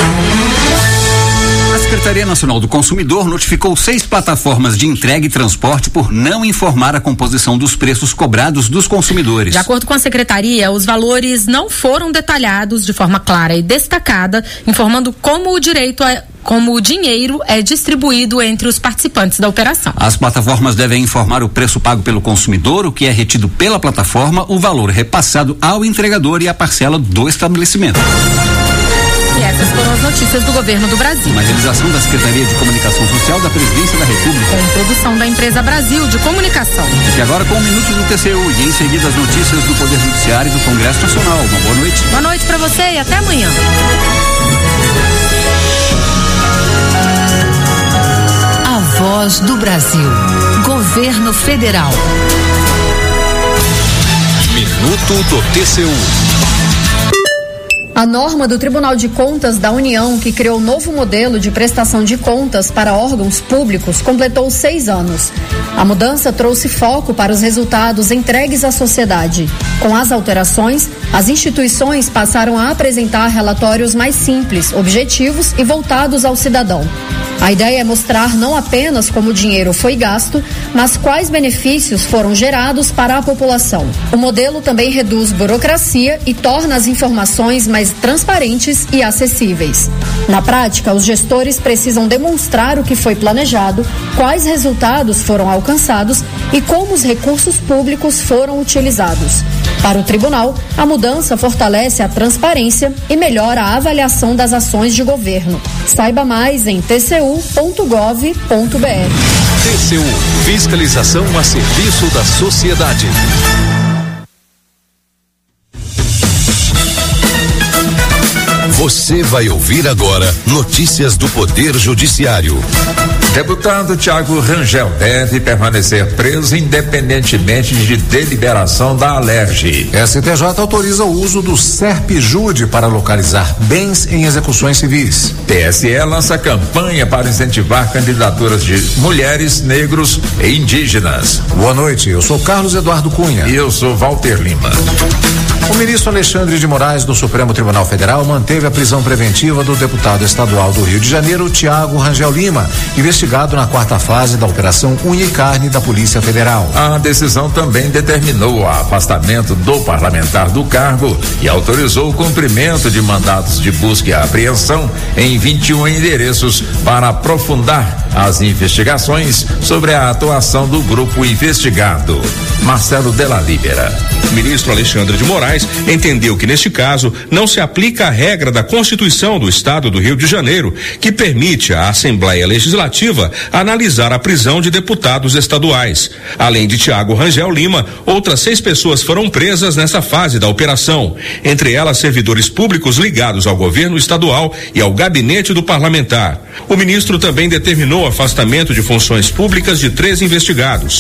J: A Secretaria Nacional do Consumidor notificou seis plataformas de entrega e transporte por não informar a composição dos preços cobrados dos consumidores.
I: De acordo com a Secretaria, os valores não foram detalhados de forma clara e destacada, informando como o direito a como o dinheiro é distribuído entre os participantes da operação.
J: As plataformas devem informar o preço pago pelo consumidor, o que é retido pela plataforma, o valor repassado ao entregador e a parcela do estabelecimento.
I: E essas foram as notícias do Governo do Brasil.
J: Uma realização da Secretaria de Comunicação Social da Presidência da República.
I: Com produção da empresa Brasil de Comunicação.
J: E agora com o Minuto do T C U e em seguida as notícias do Poder Judiciário e do Congresso Nacional. Uma boa noite.
I: Boa noite para você e até amanhã.
U: A Voz do Brasil. Governo Federal.
F: Minuto do T C U.
A: A norma do Tribunal de Contas da União, que criou um novo modelo de prestação de contas para órgãos públicos, completou seis anos. A mudança trouxe foco para os resultados entregues à sociedade. Com as alterações, as instituições passaram a apresentar relatórios mais simples, objetivos e voltados ao cidadão. A ideia é mostrar não apenas como o dinheiro foi gasto, mas quais benefícios foram gerados para a população. O modelo também reduz burocracia e torna as informações mais transparentes e acessíveis. Na prática, os gestores precisam demonstrar o que foi planejado, quais resultados foram alcançados e como os recursos públicos foram utilizados. Para o tribunal, a mudança fortalece a transparência e melhora a avaliação das ações de governo. Saiba mais em t c u ponto gov ponto b r.
F: T C U, fiscalização a serviço da sociedade. Você vai ouvir agora notícias do Poder Judiciário.
V: Deputado Tiago Rangel deve permanecer preso independentemente de deliberação da Alerj.
W: S T J autoriza o uso do SERP-Jude para localizar bens em execuções civis.
V: T S E lança campanha para incentivar candidaturas de mulheres, negros e indígenas.
W: Boa noite, eu sou Carlos Eduardo Cunha.
V: E eu sou Walter Lima.
W: O ministro Alexandre de Moraes do Supremo Tribunal Federal manteve a prisão preventiva do deputado estadual do Rio de Janeiro, Tiago Rangel Lima, investigado na quarta fase da Operação Unha e Carne da Polícia Federal.
V: A decisão também determinou o afastamento do parlamentar do cargo e autorizou o cumprimento de mandados de busca e apreensão em vinte e um endereços para aprofundar as investigações sobre a atuação do grupo investigado. Marcelo Della Libera.
X: O ministro Alexandre de Moraes entendeu que, neste caso, não se aplica a regra da Constituição do Estado do Rio de Janeiro, que permite à Assembleia Legislativa analisar a prisão de deputados estaduais. Além de Tiago Rangel Lima, outras seis pessoas foram presas nessa fase da operação, entre elas servidores públicos ligados ao governo estadual e ao gabinete do parlamentar. O ministro também determinou o afastamento de funções públicas de três investigados.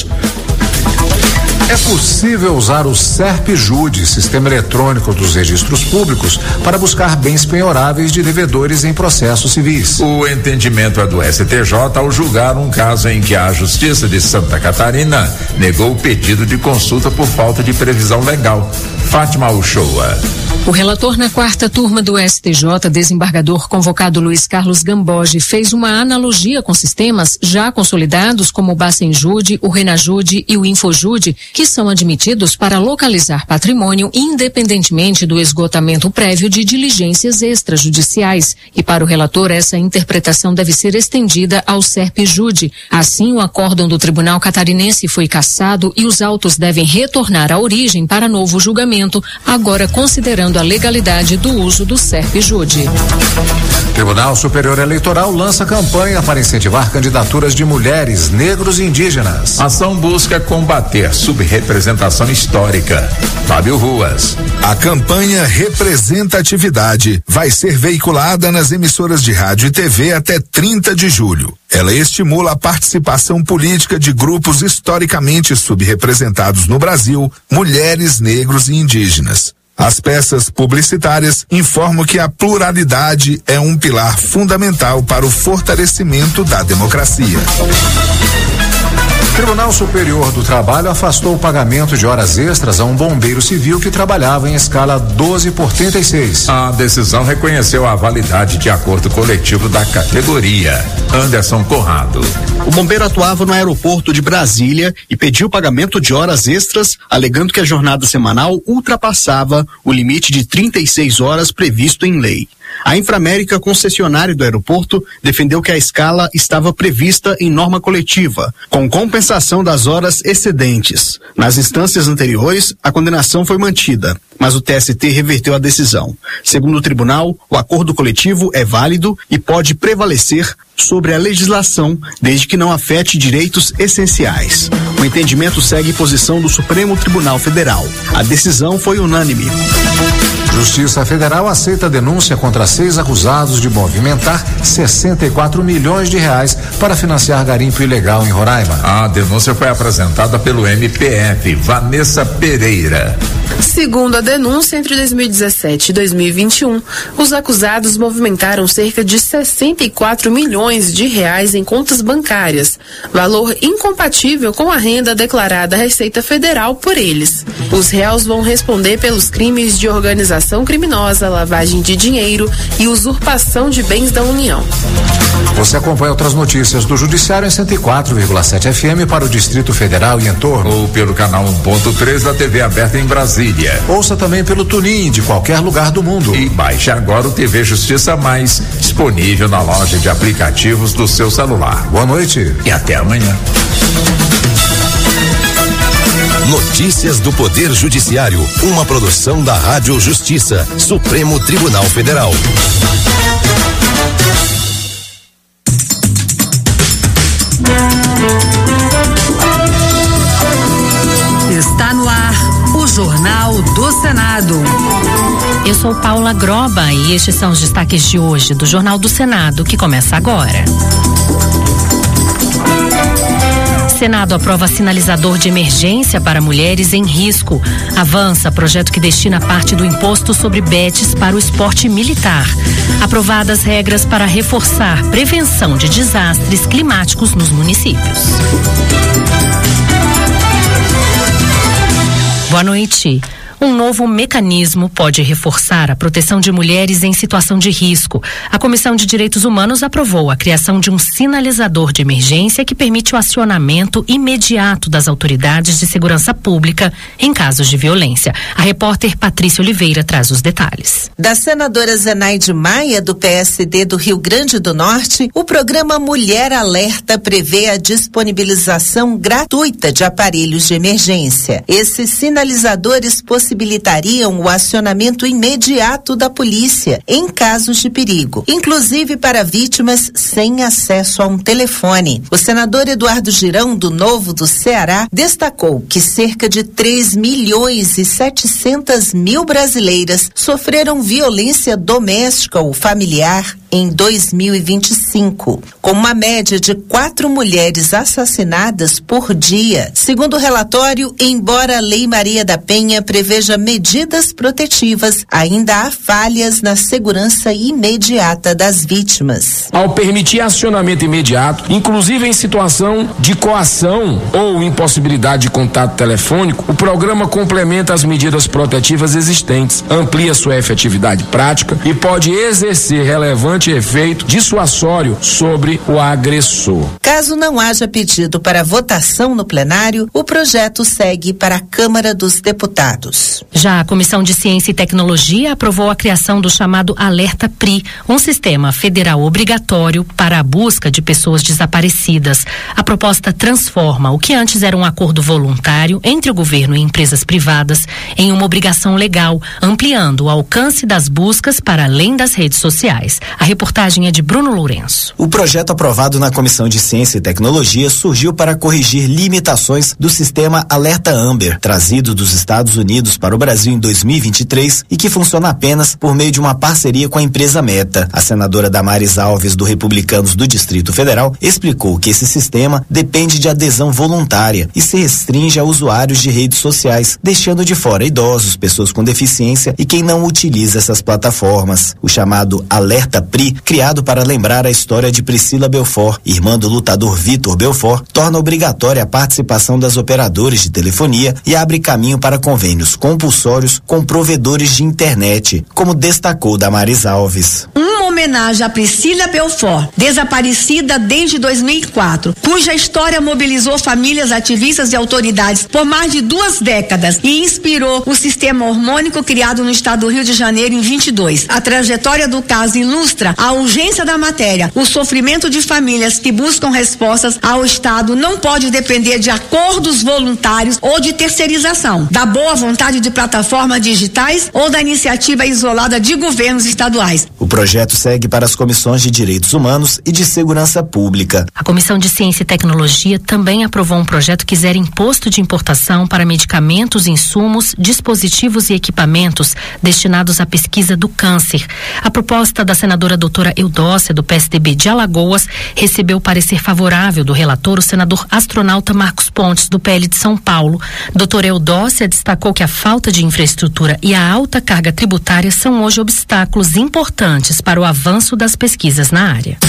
W: É possível usar o SERP-Jude, Sistema Eletrônico dos Registros Públicos, para buscar bens penhoráveis de devedores em processos civis.
V: O entendimento é do S T J ao julgar um caso em que a Justiça de Santa Catarina negou o pedido de consulta por falta de previsão legal. Fátima Uchoa.
Y: O relator na quarta turma do S T J, desembargador convocado Luiz Carlos Gamboge, fez uma analogia com sistemas já consolidados como o Bacenjude, o Renajude e o Infojude, que são admitidos para localizar patrimônio independentemente do esgotamento prévio de diligências extrajudiciais. E para o relator, essa interpretação deve ser estendida ao SERP-Jude. Assim, o acórdão do Tribunal Catarinense foi cassado e os autos devem retornar à origem para novo julgamento, agora considerando a legalidade do uso do SERP-Jude.
W: Tribunal Superior Eleitoral lança campanha para incentivar candidaturas de mulheres, negros e indígenas.
V: A ação busca combater subrepresentação histórica. Fábio Ruas.
F: A campanha Representatividade vai ser veiculada nas emissoras de rádio e T V até trinta de julho. Ela estimula a participação política de grupos historicamente subrepresentados no Brasil, mulheres, negros e indígenas. As peças publicitárias informam que a pluralidade é um pilar fundamental para o fortalecimento da democracia.
W: O Tribunal Superior do Trabalho afastou o pagamento de horas extras a um bombeiro civil que trabalhava em escala doze por trinta e seis.
V: A decisão reconheceu a validade de acordo coletivo da categoria. Anderson Corrado.
Z: O bombeiro atuava no aeroporto de Brasília e pediu pagamento de horas extras, alegando que a jornada semanal ultrapassava o limite de trinta e seis horas previsto em lei. A Inframérica, concessionária do aeroporto, defendeu que a escala estava prevista em norma coletiva, com compensação das horas excedentes. Nas instâncias anteriores, a condenação foi mantida, mas o T S T reverteu a decisão. Segundo o tribunal, o acordo coletivo é válido e pode prevalecer sobre a legislação, desde que não afete direitos essenciais. O entendimento segue posição do Supremo Tribunal Federal. A decisão foi unânime.
W: Justiça Federal aceita a denúncia contra seis acusados de movimentar sessenta e quatro milhões de reais para financiar garimpo ilegal em Roraima.
V: A denúncia foi apresentada pelo M P F, Vanessa Pereira.
B: Segundo a denúncia, entre dois mil e dezessete e dois mil e vinte e um, os acusados movimentaram cerca de sessenta e quatro milhões de reais em contas bancárias, valor incompatível com a renda declarada à Receita Federal por eles. Os réus vão responder pelos crimes de organização criminosa, lavagem de dinheiro e usurpação de bens da União.
W: Você acompanha outras notícias do Judiciário em cento e quatro vírgula sete F M para o Distrito Federal e entorno.
V: Ou pelo canal um ponto três da T V aberta em Brasília.
W: Ouça também pelo TuneIn de qualquer lugar do mundo.
V: E baixe agora o T V Justiça Mais, disponível na loja de aplicativos do seu celular.
W: Boa noite
V: e até amanhã.
C: Notícias do Poder Judiciário, uma produção da Rádio Justiça, Supremo Tribunal Federal.
U: Está no ar o Jornal do Senado.
Y: Eu sou Paula Groba e estes são os destaques de hoje do Jornal do Senado, que começa agora. Senado aprova sinalizador de emergência para mulheres em risco. Avança projeto que destina parte do imposto sobre bets para o esporte militar. Aprovadas regras para reforçar prevenção de desastres climáticos nos municípios. Boa noite. Um novo mecanismo pode reforçar a proteção de mulheres em situação de risco. A Comissão de Direitos Humanos aprovou a criação de um sinalizador de emergência que permite o acionamento imediato das autoridades de segurança pública em casos de violência. A repórter Patrícia Oliveira traz os detalhes.
D: Da senadora Zenaide Maia, do P S D do Rio Grande do Norte, o programa Mulher Alerta prevê a disponibilização gratuita de aparelhos de emergência. Esses sinalizadores possibilitariam o acionamento imediato da polícia em casos de perigo, inclusive para vítimas sem acesso a um telefone. O senador Eduardo Girão, do Novo do Ceará, destacou que cerca de três milhões e setecentas mil brasileiras sofreram violência doméstica ou familiar em dois mil e vinte e cinco, com uma média de quatro mulheres assassinadas por dia. Segundo o relatório, embora a Lei Maria da Penha preveja medidas protetivas, ainda há falhas na segurança imediata das vítimas.
E: Ao permitir acionamento imediato, inclusive em situação de coação ou impossibilidade de contato telefônico, o programa complementa as medidas protetivas existentes, amplia sua efetividade prática e pode exercer relevante efeito dissuasório sobre o agressor.
D: Caso não haja pedido para votação no plenário, o projeto segue para a Câmara dos Deputados.
Y: Já a Comissão de Ciência e Tecnologia aprovou a criação do chamado Alerta P R I, um sistema federal obrigatório para a busca de pessoas desaparecidas. A proposta transforma o que antes era um acordo voluntário entre o governo e empresas privadas em uma obrigação legal, ampliando o alcance das buscas para além das redes sociais. A reportagem é de Bruno Lourenço.
G: O projeto aprovado na Comissão de Ciência e Tecnologia surgiu para corrigir limitações do sistema Alerta Amber, trazido dos Estados Unidos para o Brasil em dois mil e vinte e três e que funciona apenas por meio de uma parceria com a empresa Meta. A senadora Damares Alves, do Republicanos do Distrito Federal, explicou que esse sistema depende de adesão voluntária e se restringe a usuários de redes sociais, deixando de fora idosos, pessoas com deficiência e quem não utiliza essas plataformas. O chamado Alerta P R I, criado para lembrar a história de Priscila Belfort, irmã do lutador Vitor Belfort, torna obrigatória a participação das operadoras de telefonia e abre caminho para convênios compulsórios com provedores de internet, como destacou Damares Alves.
H: Uma homenagem a Priscila Belfort, desaparecida desde dois mil e quatro, cuja história mobilizou famílias, ativistas e autoridades por mais de duas décadas e inspirou o sistema hormônico criado no estado do Rio de Janeiro em vinte e dois. A trajetória do caso ilustra a urgência da matéria. O sofrimento de famílias que buscam respostas ao Estado não pode depender de acordos voluntários ou de terceirização, da boa vontade de plataformas digitais ou da iniciativa isolada de governos estaduais.
G: O O projeto segue para as comissões de Direitos Humanos e de Segurança Pública.
Y: A Comissão de Ciência e Tecnologia também aprovou um projeto que zera imposto de importação para medicamentos, insumos, dispositivos e equipamentos destinados à pesquisa do câncer. A proposta da senadora doutora Eudócia, do P S D B de Alagoas, recebeu parecer favorável do relator, o senador astronauta Marcos Pontes, do P L de São Paulo. Doutora Eudócia destacou que a falta de infraestrutura e a alta carga tributária são hoje obstáculos importantes para o avanço das pesquisas na área.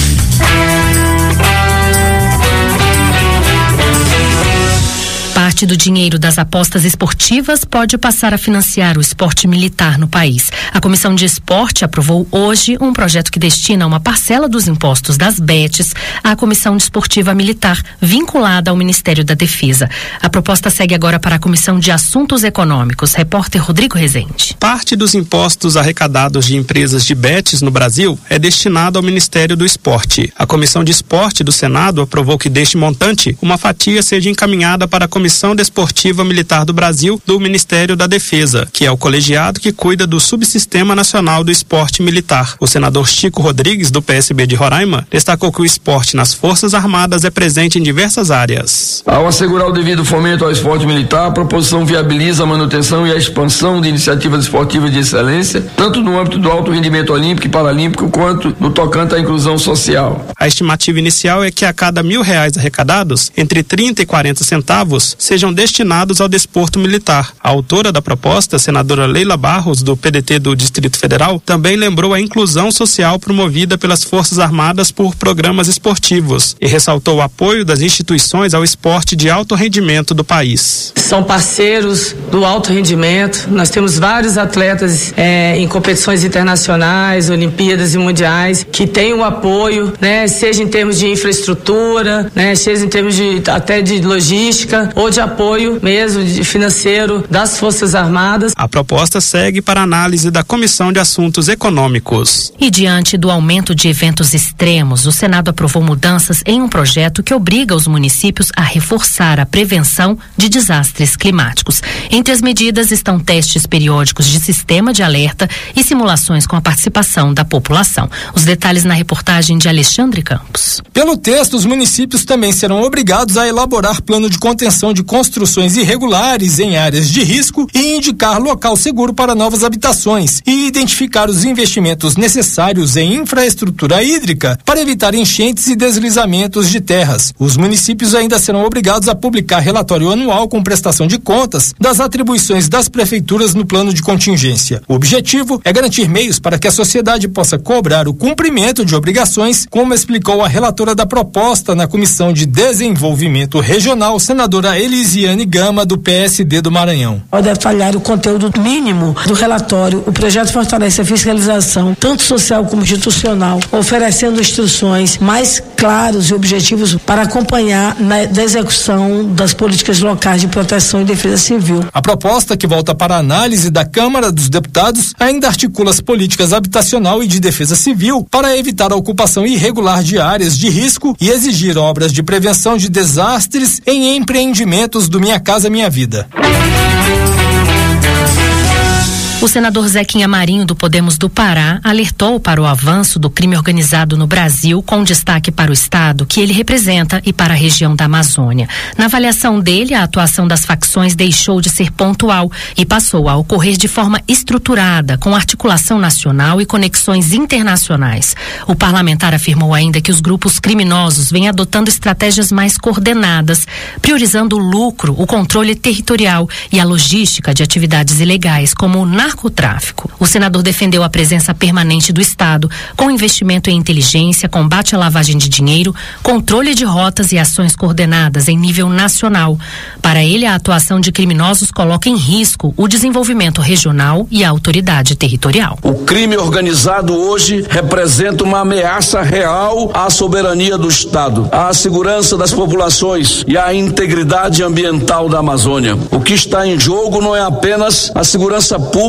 Y: Parte do dinheiro das apostas esportivas pode passar a financiar o esporte militar no país. A Comissão de Esporte aprovou hoje um projeto que destina uma parcela dos impostos das betes à Comissão Desportiva Militar, vinculada ao Ministério da Defesa. A proposta segue agora para a Comissão de Assuntos Econômicos. Repórter Rodrigo Rezende.
K: Parte dos impostos arrecadados de empresas de betes no Brasil é destinado ao Ministério do Esporte. A Comissão de Esporte do Senado aprovou que deste montante, uma fatia seja encaminhada para a Comissão Desportiva Militar do Brasil do Ministério da Defesa, que é o colegiado que cuida do Subsistema Nacional do Esporte Militar. O senador Chico Rodrigues, do P S B de Roraima, destacou que o esporte nas Forças Armadas é presente em diversas áreas.
E: Ao assegurar o devido fomento ao esporte militar, a proposição viabiliza a manutenção e a expansão de iniciativas esportivas de excelência, tanto no âmbito do alto rendimento olímpico e paralímpico, quanto no tocante à inclusão social.
K: A estimativa inicial é que a cada mil reais arrecadados, entre trinta e quarenta centavos, sejam destinados ao desporto militar. A autora da proposta, a senadora Leila Barros, do P D T do Distrito Federal, também lembrou a inclusão social promovida pelas Forças Armadas por programas esportivos e ressaltou o apoio das instituições ao esporte de alto rendimento do país.
L: São parceiros do alto rendimento. Nós temos vários atletas é, em competições internacionais, Olimpíadas e mundiais, que têm o apoio, né, seja em termos de infraestrutura, né, seja em termos de até de logística ou de apoio mesmo de financeiro das Forças Armadas.
K: A proposta segue para análise da Comissão de Assuntos Econômicos.
Y: E diante do aumento de eventos extremos, o Senado aprovou mudanças em um projeto que obriga os municípios a reforçar a prevenção de desastres climáticos. Entre as medidas estão testes periódicos de sistema de alerta e simulações com a participação da população. Os detalhes na reportagem de Alexandre Campos.
M: Pelo texto, os municípios também serão obrigados a elaborar plano de contenção de construções irregulares em áreas de risco e indicar local seguro para novas habitações e identificar os investimentos necessários em infraestrutura hídrica para evitar enchentes e deslizamentos de terras. Os municípios ainda serão obrigados a publicar relatório anual com prestação de contas das atribuições das prefeituras no plano de contingência. O objetivo é garantir meios para que a sociedade possa cobrar o cumprimento de obrigações, como explicou a relatora da proposta na Comissão de Desenvolvimento Regional, senadora Elisiane Gama, do P S D do Maranhão.
L: Ao detalhar o conteúdo mínimo do relatório, o projeto fortalece a fiscalização, tanto social como institucional, oferecendo instruções mais claras e objetivos para acompanhar na execução das políticas locais de proteção e defesa civil.
M: A proposta, que volta para a análise da Câmara dos Deputados, ainda articula as políticas habitacional e de defesa civil para evitar a ocupação irregular de áreas de risco e exigir obras de prevenção de desastres em empreendimentos do Minha Casa Minha Vida.
Y: O senador Zequinha Marinho, do Podemos do Pará, alertou para o avanço do crime organizado no Brasil, com destaque para o estado que ele representa e para a região da Amazônia. Na avaliação dele, a atuação das facções deixou de ser pontual e passou a ocorrer de forma estruturada, com articulação nacional e conexões internacionais. O parlamentar afirmou ainda que os grupos criminosos vêm adotando estratégias mais coordenadas, priorizando o lucro, o controle territorial e a logística de atividades ilegais, como o narcotráfico. O senador defendeu a presença permanente do Estado, com investimento em inteligência, combate à lavagem de dinheiro, controle de rotas e ações coordenadas em nível nacional. Para ele, a atuação de criminosos coloca em risco o desenvolvimento regional e a autoridade territorial.
N: O crime organizado hoje representa uma ameaça real à soberania do Estado, à segurança das populações e à integridade ambiental da Amazônia. O que está em jogo não é apenas a segurança pública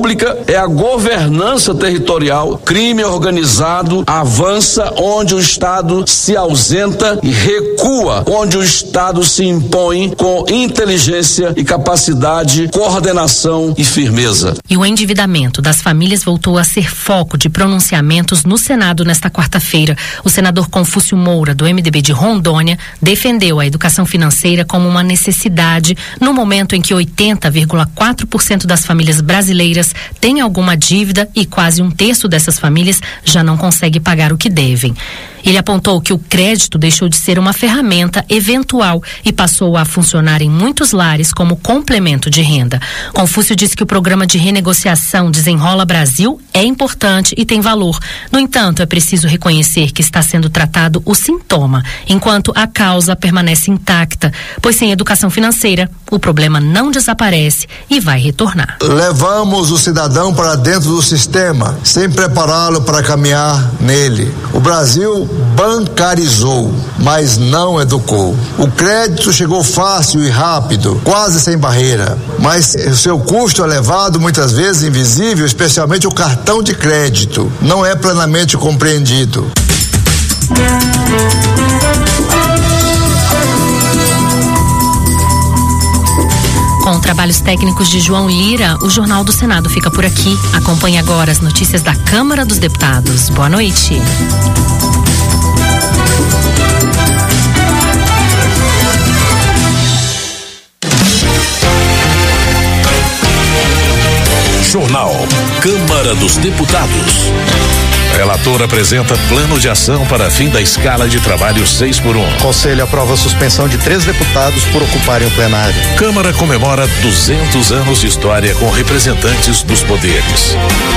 N: pública é a governança territorial. Crime organizado avança onde o Estado se ausenta e recua onde o Estado se impõe com inteligência e capacidade, coordenação e firmeza.
O: E o endividamento das famílias voltou a ser foco de pronunciamentos no Senado nesta quarta-feira. O senador Confúcio Moura, do M D B de Rondônia, defendeu a educação financeira como uma necessidade no momento em que oitenta vírgula quatro por cento das famílias brasileiras têm alguma dívida e quase um terço dessas famílias já não consegue pagar o que devem. Ele apontou que o crédito deixou de ser uma ferramenta eventual e passou a funcionar em muitos lares como complemento de renda. Confúcio disse que o programa de renegociação Desenrola Brasil é importante e tem valor. No entanto, é preciso reconhecer que está sendo tratado o sintoma, enquanto a causa permanece intacta, pois sem educação financeira, o problema não desaparece e vai retornar.
P: Levamos o cidadão para dentro do sistema, sem prepará-lo para caminhar nele. O Brasil bancarizou, mas não educou. O crédito chegou fácil e rápido, quase sem barreira, mas o seu custo elevado, muitas vezes invisível, especialmente o cartão de crédito, não é plenamente compreendido.
O: Com trabalhos técnicos de João Lira, o Jornal do Senado fica por aqui. Acompanhe agora as notícias da Câmara dos Deputados. Boa noite.
C: Jornal Câmara dos Deputados. Relator apresenta plano de ação para fim da escala de trabalho seis por um.
Q: Conselho aprova a suspensão de três deputados por ocuparem o plenário.
C: Câmara comemora duzentos anos de história com representantes dos poderes.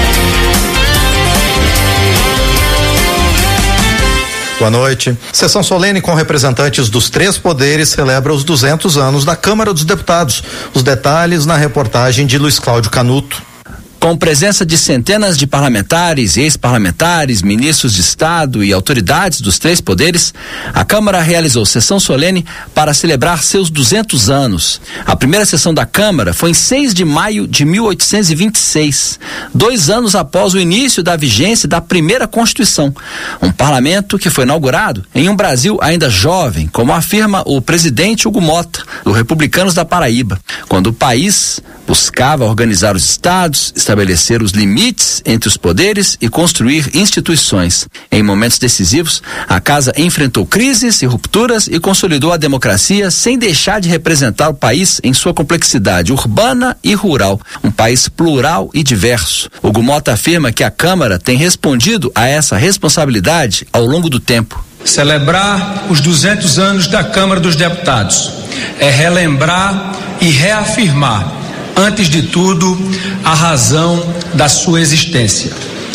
Q: Boa noite. Sessão solene com representantes dos três poderes celebra os duzentos anos da Câmara dos Deputados. Os detalhes na reportagem de Luiz Cláudio Canuto.
R: Com presença de centenas de parlamentares, ex-parlamentares, ministros de Estado e autoridades dos três poderes, a Câmara realizou sessão solene para celebrar seus duzentos anos. A primeira sessão da Câmara foi em seis de maio de mil oitocentos e vinte e seis, dois anos após o início da vigência da primeira Constituição. Um parlamento que foi inaugurado em um Brasil ainda jovem, como afirma o presidente Hugo Mota, do Republicanos da Paraíba, quando o país buscava organizar os estados, estabelecer os limites entre os poderes e construir instituições. Em momentos decisivos, a Casa enfrentou crises e rupturas e consolidou a democracia sem deixar de representar o país em sua complexidade urbana e rural, um país plural e diverso. Hugo Mota afirma que a Câmara tem respondido a essa responsabilidade ao longo do tempo.
S: Celebrar os duzentos anos da Câmara dos Deputados é relembrar e reafirmar, antes de tudo, a razão da sua existência: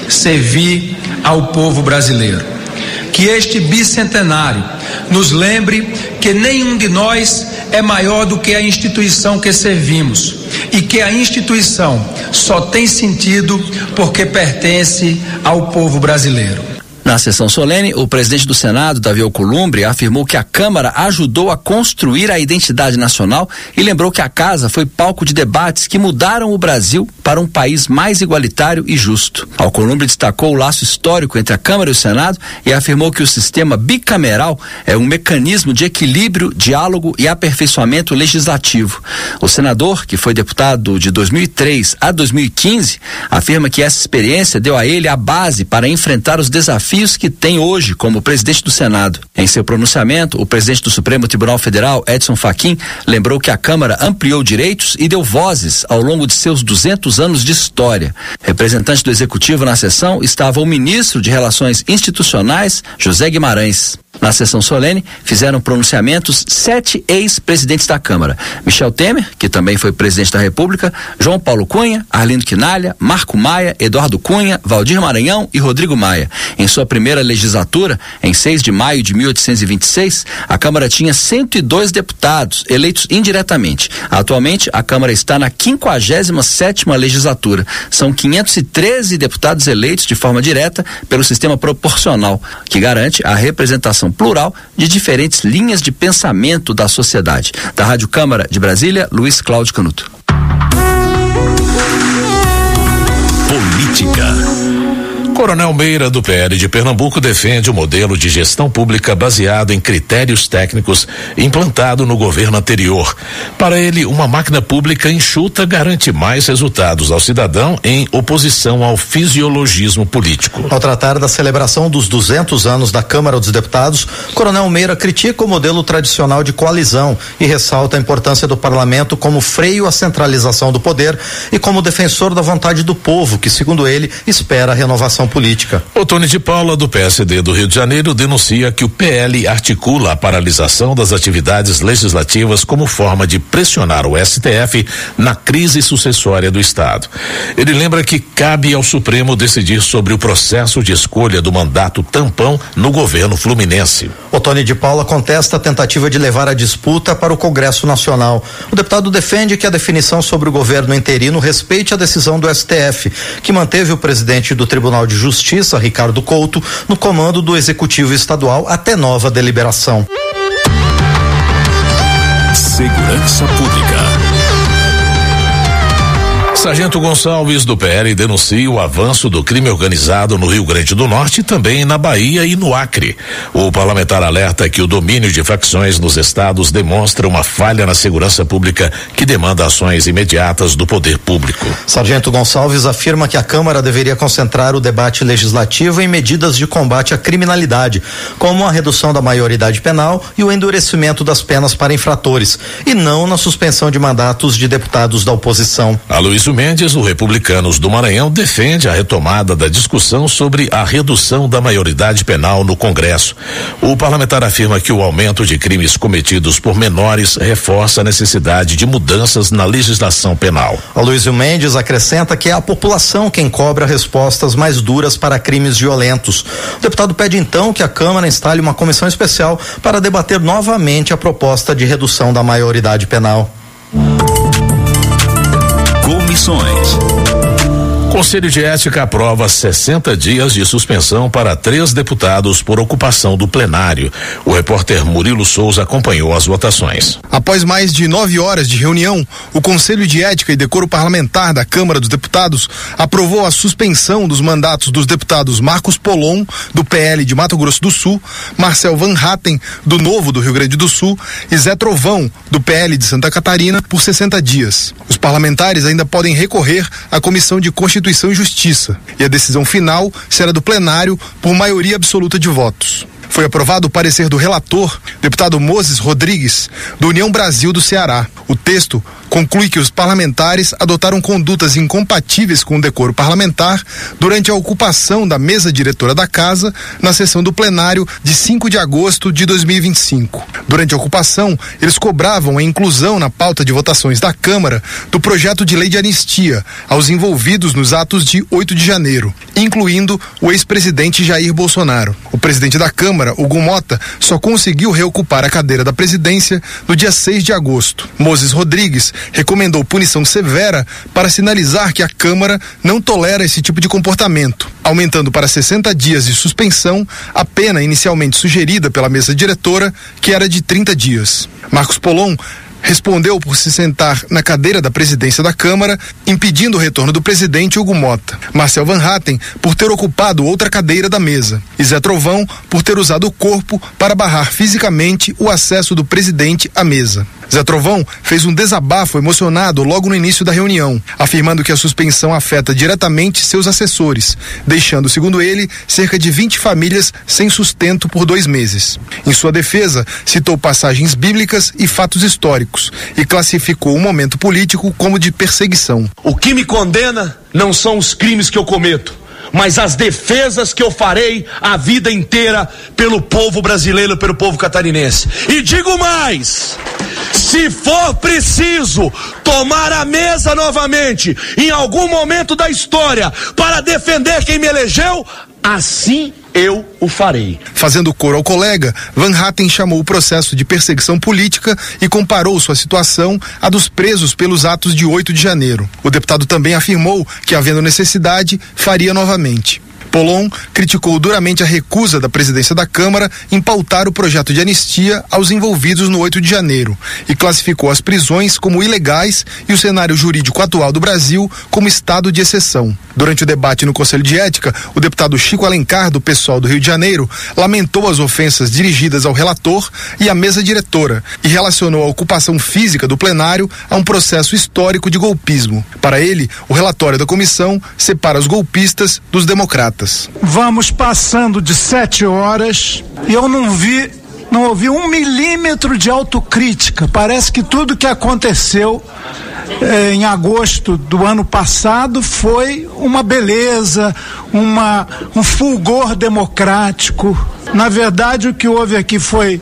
S: servir ao povo brasileiro. Que este bicentenário nos lembre que nenhum de nós é maior do que a instituição que servimos e que a instituição só tem sentido porque pertence ao povo brasileiro.
R: Na sessão solene, o presidente do Senado, Davi Alcolumbre, afirmou que a Câmara ajudou a construir a identidade nacional e lembrou que a Casa foi palco de debates que mudaram o Brasil para um país mais igualitário e justo. Alcolumbre destacou o laço histórico entre a Câmara e o Senado e afirmou que o sistema bicameral é um mecanismo de equilíbrio, diálogo e aperfeiçoamento legislativo. O senador, que foi deputado de dois mil e três a dois mil e quinze, afirma que essa experiência deu a ele a base para enfrentar os desafios que tem hoje como presidente do Senado. Em seu pronunciamento, o presidente do Supremo Tribunal Federal, Edson Fachin, lembrou que a Câmara ampliou direitos e deu vozes ao longo de seus duzentos anos de história. Representante do Executivo na sessão estava o ministro de Relações Institucionais, José Guimarães. Na sessão solene, fizeram pronunciamentos sete ex-presidentes da Câmara: Michel Temer, que também foi presidente da República, João Paulo Cunha, Arlindo Quinalha, Marco Maia, Eduardo Cunha, Valdir Maranhão e Rodrigo Maia. Em sua primeira legislatura, em seis de maio de mil oitocentos e vinte e seis, a Câmara tinha cento e dois deputados, eleitos indiretamente. Atualmente, a Câmara está na quinquagésima sétima legislatura. São quinhentos e treze deputados eleitos de forma direta pelo sistema proporcional, que garante a representação plural de diferentes linhas de pensamento da sociedade. Da Rádio Câmara de Brasília, Luiz Cláudio Canuto.
C: Política. Coronel Meira, do P L de Pernambuco, defende o modelo de gestão pública baseado em critérios técnicos implantado no governo anterior. Para ele, uma máquina pública enxuta garante mais resultados ao cidadão em oposição ao fisiologismo político.
Q: Ao tratar da celebração dos duzentos anos da Câmara dos Deputados, Coronel Meira critica o modelo tradicional de coalizão e ressalta a importância do parlamento como freio à centralização do poder e como defensor da vontade do povo, que, segundo ele, espera a renovação política.
C: Otônio de Paula, do P S D do Rio de Janeiro, denuncia que o P L articula a paralisação das atividades legislativas como forma de pressionar o S T F na crise sucessória do Estado. Ele lembra que cabe ao Supremo decidir sobre o processo de escolha do mandato tampão no governo fluminense.
Q: Otônio de Paula contesta a tentativa de levar a disputa para o Congresso Nacional. O deputado defende que a definição sobre o governo interino respeite a decisão do S T F, que manteve o presidente do Tribunal de Justiça, Ricardo Couto, no comando do Executivo Estadual até nova deliberação.
C: Segurança Pública. Sargento Gonçalves, do P L, denuncia o avanço do crime organizado no Rio Grande do Norte e também na Bahia e no Acre. O parlamentar alerta que o domínio de facções nos estados demonstra uma falha na segurança pública que demanda ações imediatas do poder público.
Q: Sargento Gonçalves afirma que a Câmara deveria concentrar o debate legislativo em medidas de combate à criminalidade, como a redução da maioridade penal e o endurecimento das penas para infratores, e não na suspensão de mandatos de deputados da oposição.
C: Aloysio Mendes, do Republicanos do Maranhão, defende a retomada da discussão sobre a redução da maioridade penal no Congresso. O parlamentar afirma que o aumento de crimes cometidos por menores reforça a necessidade de mudanças na legislação penal.
Q: Aloysio Mendes acrescenta que é a população quem cobra respostas mais duras para crimes violentos. O deputado pede então que a Câmara instale uma comissão especial para debater novamente a proposta de redução da maioridade penal.
C: Comissões. Conselho de Ética aprova sessenta dias de suspensão para três deputados por ocupação do plenário. O repórter Murilo Souza acompanhou as votações.
A: Após mais de nove horas de reunião, o Conselho de Ética e Decoro Parlamentar da Câmara dos Deputados aprovou a suspensão dos mandatos dos deputados Marcos Polon, do P L de Mato Grosso do Sul, Marcel Van Hatten, do Novo do Rio Grande do Sul, e Zé Trovão, do P L de Santa Catarina, por sessenta dias. Os parlamentares ainda podem recorrer à Comissão de Constituição e Justiça, e a decisão final será do plenário por maioria absoluta de votos. Foi aprovado o parecer do relator, deputado Moses Rodrigues, do União Brasil do Ceará. O texto conclui que os parlamentares adotaram condutas incompatíveis com o decoro parlamentar durante a ocupação da mesa diretora da Casa na sessão do plenário de cinco de agosto de dois mil e vinte e cinco. Durante a ocupação, eles cobravam a inclusão na pauta de votações da Câmara do projeto de lei de anistia aos envolvidos nos atos de oito de janeiro, incluindo o ex-presidente Jair Bolsonaro. O presidente da Câmara, Hugo Mota, só conseguiu reocupar a cadeira da presidência no dia seis de agosto. Moses Rodrigues recomendou punição severa para sinalizar que a Câmara não tolera esse tipo de comportamento, aumentando para sessenta dias de suspensão a pena inicialmente sugerida pela mesa diretora, que era de trinta dias. Marcos Polon respondeu por se sentar na cadeira da presidência da Câmara, impedindo o retorno do presidente Hugo Mota. Marcel Van Hatten por ter ocupado outra cadeira da mesa. E Zé Trovão por ter usado o corpo para barrar fisicamente o acesso do presidente à mesa. Zé Trovão fez um desabafo emocionado logo no início da reunião, afirmando que a suspensão afeta diretamente seus assessores, deixando, segundo ele, cerca de vinte famílias sem sustento por dois meses. Em sua defesa, citou passagens bíblicas e fatos históricos e classificou o momento político como de perseguição.
F: O que me condena não são os crimes que eu cometo, mas as defesas que eu farei a vida inteira pelo povo brasileiro, pelo povo catarinense. E digo mais, se for preciso tomar a mesa novamente em algum momento da história para defender quem me elegeu, assim eu o farei.
A: Fazendo coro ao colega, Van Hatten chamou o processo de perseguição política e comparou sua situação à dos presos pelos atos de oito de janeiro. O deputado também afirmou que, havendo necessidade, faria novamente. Polon criticou duramente a recusa da presidência da Câmara em pautar o projeto de anistia aos envolvidos no oito de janeiro e classificou as prisões como ilegais e o cenário jurídico atual do Brasil como estado de exceção. Durante o debate no Conselho de Ética, o deputado Chico Alencar, do PSOL do Rio de Janeiro, lamentou as ofensas dirigidas ao relator e à mesa diretora e relacionou a ocupação física do plenário a um processo histórico de golpismo. Para ele, o relatório da comissão separa os golpistas dos democratas.
B: Vamos passando de sete horas e eu não vi, não ouvi um milímetro de autocrítica. Parece que tudo que aconteceu eh, em agosto do ano passado foi uma beleza, uma, um fulgor democrático. Na verdade, o que houve aqui foi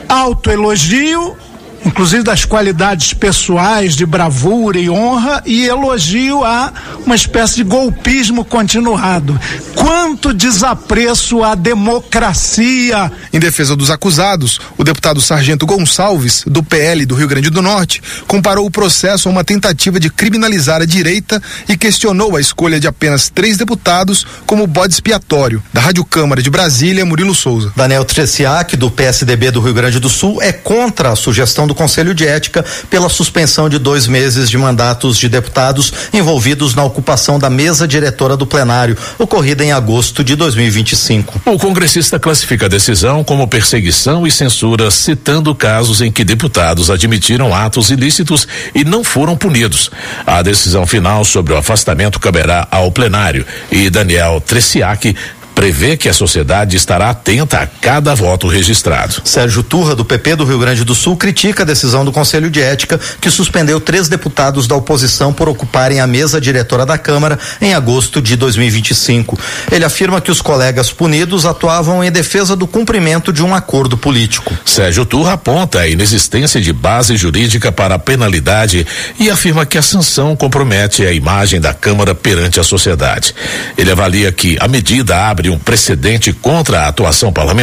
B: autoelogio, inclusive das qualidades pessoais de bravura e honra, e elogio a uma espécie de golpismo continuado. Quanto desapreço à democracia!
A: Em defesa dos acusados, o deputado Sargento Gonçalves, do P L do Rio Grande do Norte, comparou o processo a uma tentativa de criminalizar a direita e questionou a escolha de apenas três deputados como bode expiatório. Da Rádio Câmara de Brasília, Murilo Souza.
Q: Daniel Treciak, do P S D B do Rio Grande do Sul, é contra a sugestão do do Conselho de Ética pela suspensão de dois meses de mandatos de deputados envolvidos na ocupação da mesa diretora do plenário, ocorrida em agosto de dois mil e vinte e cinco.
C: O congressista classifica a decisão como perseguição e censura, citando casos em que deputados admitiram atos ilícitos e não foram punidos. A decisão final sobre o afastamento caberá ao plenário e Daniel Treciak prevê que a sociedade estará atenta a cada voto registrado.
Q: Sérgio Turra, do P P do Rio Grande do Sul, critica a decisão do Conselho de Ética, que suspendeu três deputados da oposição por ocuparem a mesa diretora da Câmara em agosto de dois mil e vinte e cinco. Ele afirma que os colegas punidos atuavam em defesa do cumprimento de um acordo político.
C: Sérgio Turra aponta a inexistência de base jurídica para a penalidade e afirma que a sanção compromete a imagem da Câmara perante a sociedade. Ele avalia que a medida abre um precedente contra a atuação parlamentar